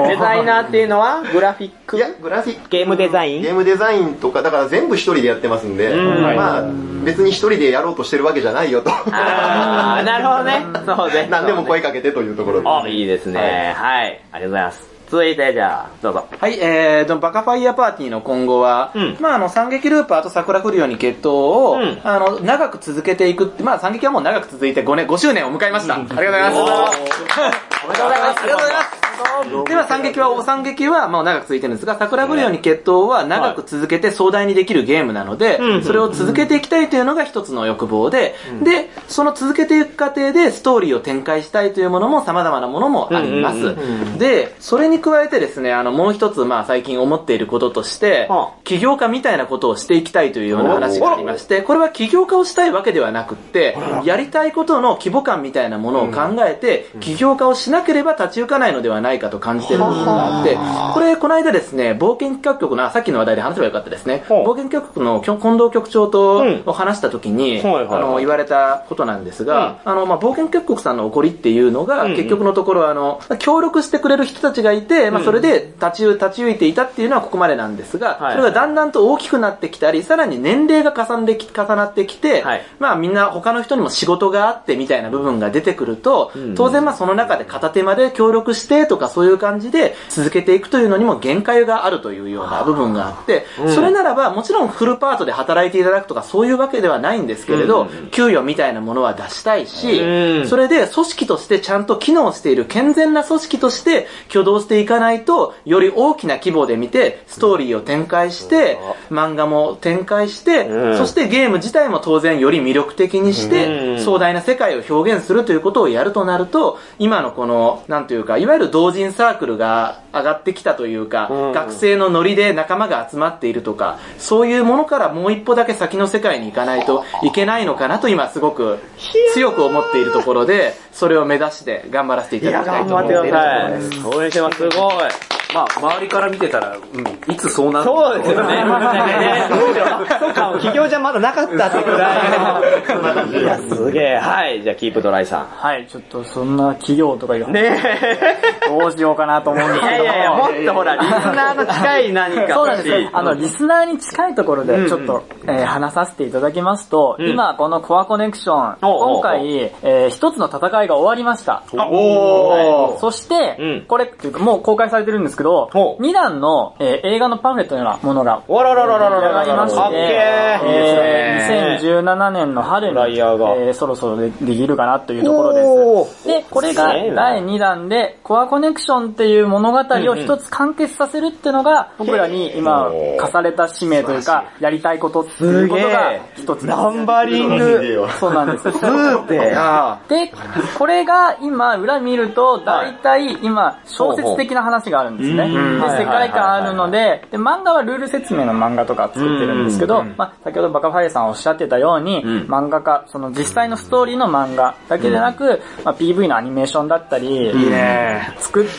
デザイナーっていうのは、グラフィックいや、グラフィック。 ゲームデザインゲームデザインとか、だから全部一人でやってますんで、うん、まあ、別に一人でやろうとしてるわけじゃないよと。 あー、なるほどね。そうね。 何でも声かけてというところです、ね。 あ、いいですね。はい、はい。ありがとうございます。続いて、じゃあ、どうぞ。 はい、えーと、バカファイヤーパーティーの今後は、うん、まああの、三撃ルーパーと桜降るように決闘を、うん、あの、長く続けていくって、まあ三撃はもう長く続いてごねん、ごしゅうねんを迎えました。うん、ありがとうございます。おめでとうございます。ありがとうございます。では三撃は、三撃はまあ長く続いてるんですが、桜降るように決闘は長く続けて壮大にできるゲームなので、はい、それを続けていきたいというのが一つの欲望で、うん、で、その続けていく過程でストーリーを展開したいというものも様々なものもあります。で、それに加えてですね、あの、もう一つまあ最近思っていることとして、はあ、起業家みたいなことをしていきたいというような話がありまして、これは起業家をしたいわけではなくって、やりたいことの規模感みたいなものを考えて、起業家をしなければ立ち行かないのではないかと感じている部分があって、これ、この間ですね、冒険企画局の、さっきの話題で話せばよかったですね、冒険企画局の近藤局長と話したときに、あの、言われたことなんですが、あの、まあ、冒険企画局さんの起こりっていうのが、結局のところ、あの、協力してくれる人たちがいて、まあ、それで立ち、立ち行いていたっていうのはここまでなんですが、それがだんだんと大きくなってきたり、さらに年齢が重ねてき、重なってきて、はい、まあみんな他の人にも仕事があってみたいな部分が出てくると、うん、当然まあその中で片手間で協力してとかそういう感じで続けていくというのにも限界があるというような部分があって、うん、それならばもちろんフルパートで働いていただくとかそういうわけではないんですけれど、うん、給与みたいなものは出したいし、うん、それで組織としてちゃんと機能している健全な組織として挙動していかないと、より大きな規模で見てストーリーを展開して、うん、漫画も展開して、うん、そしてゲーム自体も当然より魅力的にして、うん、壮大な世界を表現するということをやるとなると、今のこのなんというかいわゆる同人サークルが上がってきたというか、うん、学生のノリで仲間が集まっているとか、そういうものからもう一歩だけ先の世界に行かないといけないのかなと今すごく強く思っているところで、それを目指して頑張らせていただきたいと思っているところです。 応援してます。すごい。 まあ、周りから見てたら、うん、いつそうなるのか。そうですよね。そうか、企業じゃまだなかったってくらい。いや、すげえ。はい、じゃあ、キープドライさん。 はい、ちょっとそんな企業とか言うねどうしようかなと思うんですけど。いやいやいや、 もっとほら、リスナーの近い何か。 そうなんですよ。あの、リスナーに近いところで、ちょっと、うんうんえー、話させていただきますと、うん、今、このコアコネクション、今回、えー、一つの戦いが終わりました。おー。そして、うん、これ、もう公開されてるんですけど、にだんの、えー、映画のパンフレットのようなものがおららららららありまして、えー、にせんじゅうななねんの春に、えー、そろそろでできるかなというところです。で、これがだいにだんで、コアコネクションっていう物語を一つ完結させるっていうのが、僕らに今課された使命というか、やりたいことっていうことが一つです。 ナンバリング。 そうなんです。 スーって。 で、これが今裏見ると、だいたい今小説的な話があるんですね。で、世界観あるので、で、漫画はルール説明の漫画とか作ってるんですけど、まあ、先ほどバカファイヤーさんおっしゃってたように、うん、漫画家、その実際のストーリーの漫画だけでなく、うんまあ、ピーブイ のアニメーションだったり、いいね、作って、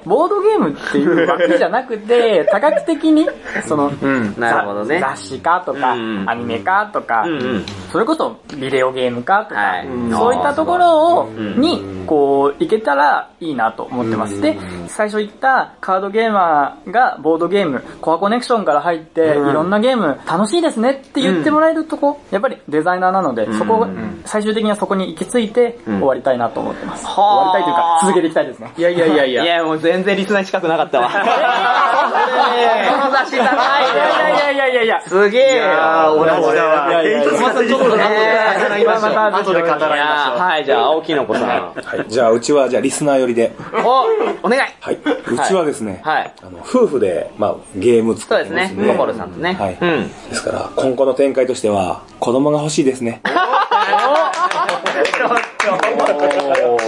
ボードゲームっていう枠じゃなくて、多角的に、その、うん、なるほどね、雑誌化とか、うん、アニメ化とか、うんうん、それこそビデオゲーム化とか、はい、そういったところを、に、こう、いけたらいいなと思ってます。で、最初言ったカードゲーマーがボードゲーム、コアコネクションから入って、いろんなゲーム楽しいですねって言ってもらえるとこ、やっぱりデザイナーなので、そこ、最終的にはそこに行き着いて終わりたいなと思ってます。終わりたいというか、続けていきたいですね。 いやいやいやいや。いや、もう全然リスナー近くなかったわ。この雑誌高い。いやいやいやいやいや。 すげえ。いやー、同じだわ。 またちょっとね、また後で語らいましょう。 はい、じゃあ、青木の子さん。 はい、じゃあ、うちは、じゃあ、リスナー寄りで。 お、お願い。 はい。うちはですね、はい。あの、夫婦で、まあ、ゲーム作ってますね。 そうですね。ココルさんとね。 はい。うん。ですから、今後の展開としては、子供が欲しいですね。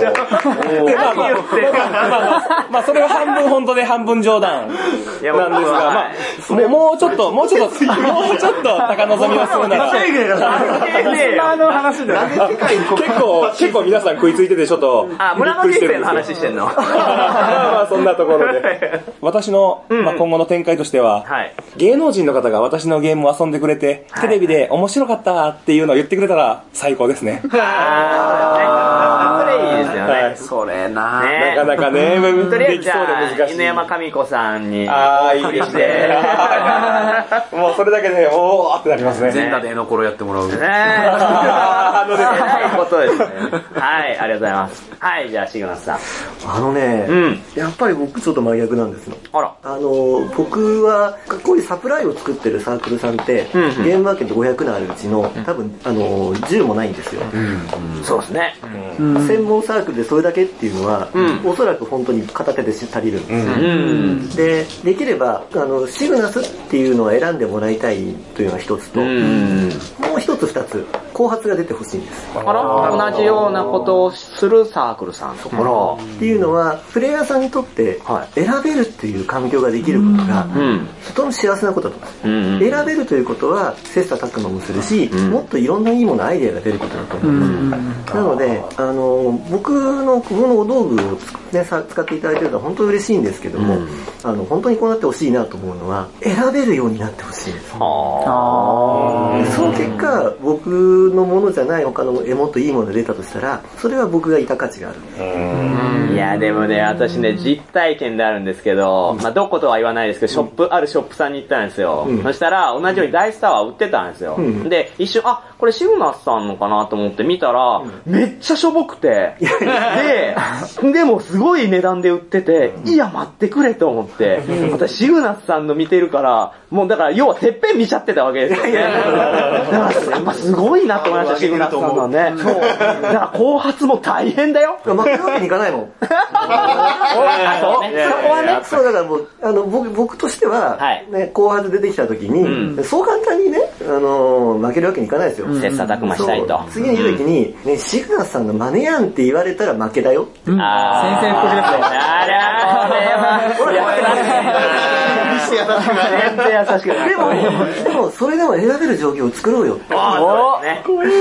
まあまあ、まあそれは半分本当で半分冗談なんですが、まあ、もうちょっと、もうちょっと、もうちょっと高望みをするなら、 今の話で結構、結構皆さん食いついててちょっと、 あ、村の人生の話してんの？ まあまあそんなところで。私の、まあ、今後の展開としては、芸能人の方が私のゲームを遊んでくれて、テレビで面白かったっていうのを言ってくれたら最高ですね。 あー、それいいですよね。 それななかなかね、 とりあえずじゃあ、犬山神子さんに、 あー、いいですね。もうそれだけで、おーってなりますね。 全裸で絵の頃やってもらう。ねあのですね。いいことですね。はい、ありがとうございます。はい、じゃあ、シグナスさん。 あのね、うん、やっぱり僕ちょっと真逆なんですよ。 あら。 あの、僕は、こういうサプライを作ってるサークルさんって、うんうん、ゲームマーケットごひゃくのあるうちの、多分、あの、じゅうもないんですよ。 うんうん、そうですね、 うん。専門サークルでそれだけっていうのは、うん、おそらく本当に片手で足りるんです、うんうん。で、できれば、あの、シグナスっていうのを選んでもらいたいというのが一つと、うん、もう一つ二つ、後発が出てほしいんです。 あら、同じようなことをするサークルさんとか、 うん、っていうのは、プレイヤーさんにとって選べるっていう環境ができることが、うん、とても幸せなことだと思います、うん。選べるということは、切磋琢磨もするし、うん、もっといろんないいもの、アイデアが出ることだと思います。うん、なので、あの、僕の、このお道具を、ね、使っていただいてるのは本当に嬉しいんですけども、うん、あの、本当にこうなってほしいなと思うのは、選べるようになってほしいです。あその結果、僕のものじゃない他の絵もっといいものが出たとしたら、それは僕がいた価値がある。 いや、でもね、私ね、実体験であるんですけど、まあ、どことは言わないですけど、ショップ、あるショップさんに行ったんですよ。うん、そしたら、同じようにダイスタワー売ってたんですよ。うん、で、一瞬、あ、これシグナスさんのかなと思って見たら、うん、めっちゃしょぼくて、で、でもすごい値段で売ってて、いや、待ってくれと思って、私シグナスさんの見てるから、もうだから、要はてっぺん見ちゃってたわけですよね。だからやっぱすごいなと思いました、シグナスさんのね。そう。だから後発も大変だよ。 負けるわけにいかないもん。そこはね、そうだからもう、あの、僕、僕としては、ね、後発出てきた時に、そう簡単にね、あの、負けるわけにいかないですよ。 切磋琢磨したいと。 次に言う時に、ね、シグナスさんの真似やんって言われたら負けだよ。 あ先生っぽくですね。 ありゃー、これは、やってますね。 でも、でも、それでも選べる状況を作ろうよ。 ああ、ね。怖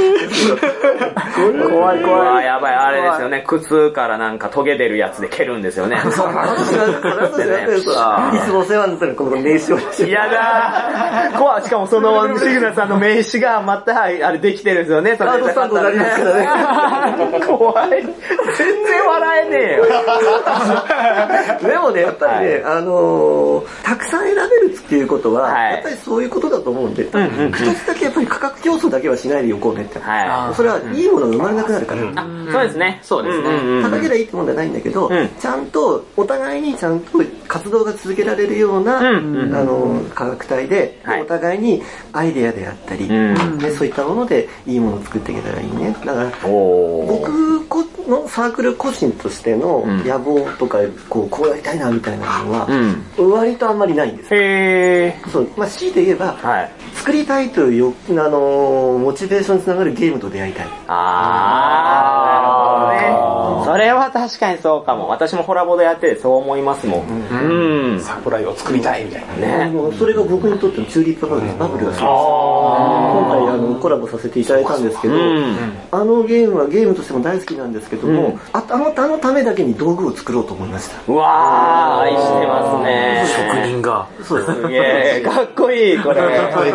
い怖い。やばい、あれですよね。靴からなんかトゲ出るやつで蹴るんですよね。そう。 いつもお世話になったらこの名刺を出して。 嫌だー。怖い。しかもそのシグナさんの名刺がまた、あれできてるんですよね。 カードスタンドになりますからね。怖い。全然笑えねえよ。 でもね、やっぱりね、あの、たくさん選べるっていうことは、やっぱりそういうことだと思うんで、一つだけやっぱり価格競争だけはしないでおこうねって。それはいいものが生まれなくなるから。 そうですね。そうですね。 高ければいいってもんじゃないんだけど、ちゃんとお互いにちゃんと活動が続けられるような、あの、価格帯で、お互いにアイデアであったり、そういったものでいいものを作っていけたらいいね。だから、僕のサークル個人としての野望とか、こう、こうやりたいなみたいなのは、割とあんまりないんです。 へー。 そう、まあ、強いて言えば、作りたいという、あの、モチベーションにつながるゲームと出会いたい。 あー、なるほどね。それは確かにそうかも。私もホラボでやっててそう思いますもん。うん。 サプライを作りたいみたいなね。それが僕にとってのチューリップバブルバブルがそうです。今回あのコラボさせていただいたんですけど、あのゲームはゲームとしても大好きなんですけども、あのあのためだけに道具を作ろうと思いました。 うわー、愛してますね。 職人が。 そうです。 すげー、かっこいい、これ。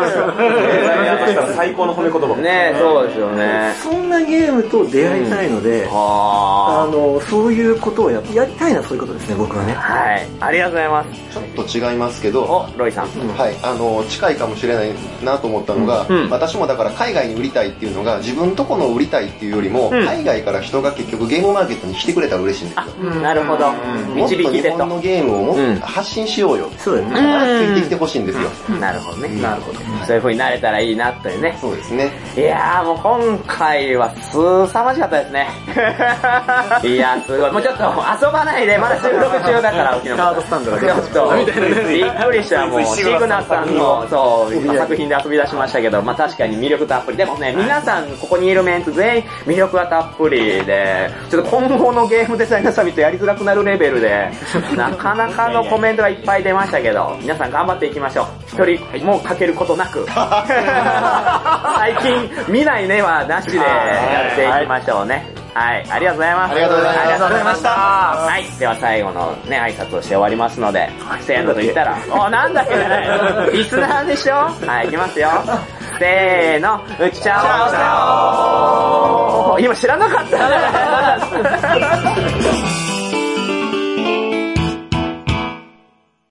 最高の褒め言葉ね。そうですよね。 そんなゲームと出会いたいので、あの、そういうことをややりたいな、そういうことですね、僕はね。 はい。ありがとうございます。 ちょっと違いますけど、 お、ロイさん。 はい。あの、近いかもしれないなと思ったのが、私もだから海外に売りたいっていうのが、自分とこの売りたいっていうよりも、海外から人が結局ゲームマーケットに来てくれたら嬉しいんですよ。 なるほど。 もっと日本のゲームをもっと発信しようよ。 そうだよね。 ついてきてほしいんですよ。 なるほどね。なるほど。そういう風になれたらいいなというね。 そうですね。 いやーもう今回はすさまじかったですね。 いや、すごい。もうちょっと遊ばないで、まだ収録中だから、うちの。 カードスタンドがちょっと、びっくりしたもう、シグナさんの、そう、作品で遊び出しましたけど、まあ確かに魅力たっぷり。でもね、皆さん、ここにいるメンツ全員魅力がたっぷりで、ちょっと今後のゲームデザイナーサミットやりづらくなるレベルで、なかなかのコメントがいっぱい出ましたけど、皆さん頑張っていきましょう。一人もかけることなく。最近、見ないねはなしでやっていきましょうね。はい、ありがとうございます。 ありがとうございます。 ありがとうございました。はい、では最後のね、挨拶をして終わりますので、せーのと言ったら、お、なんだっけね、リスナーでしょ？はい、いきますよ。せーの、うちちゃおう。今知らなかったね。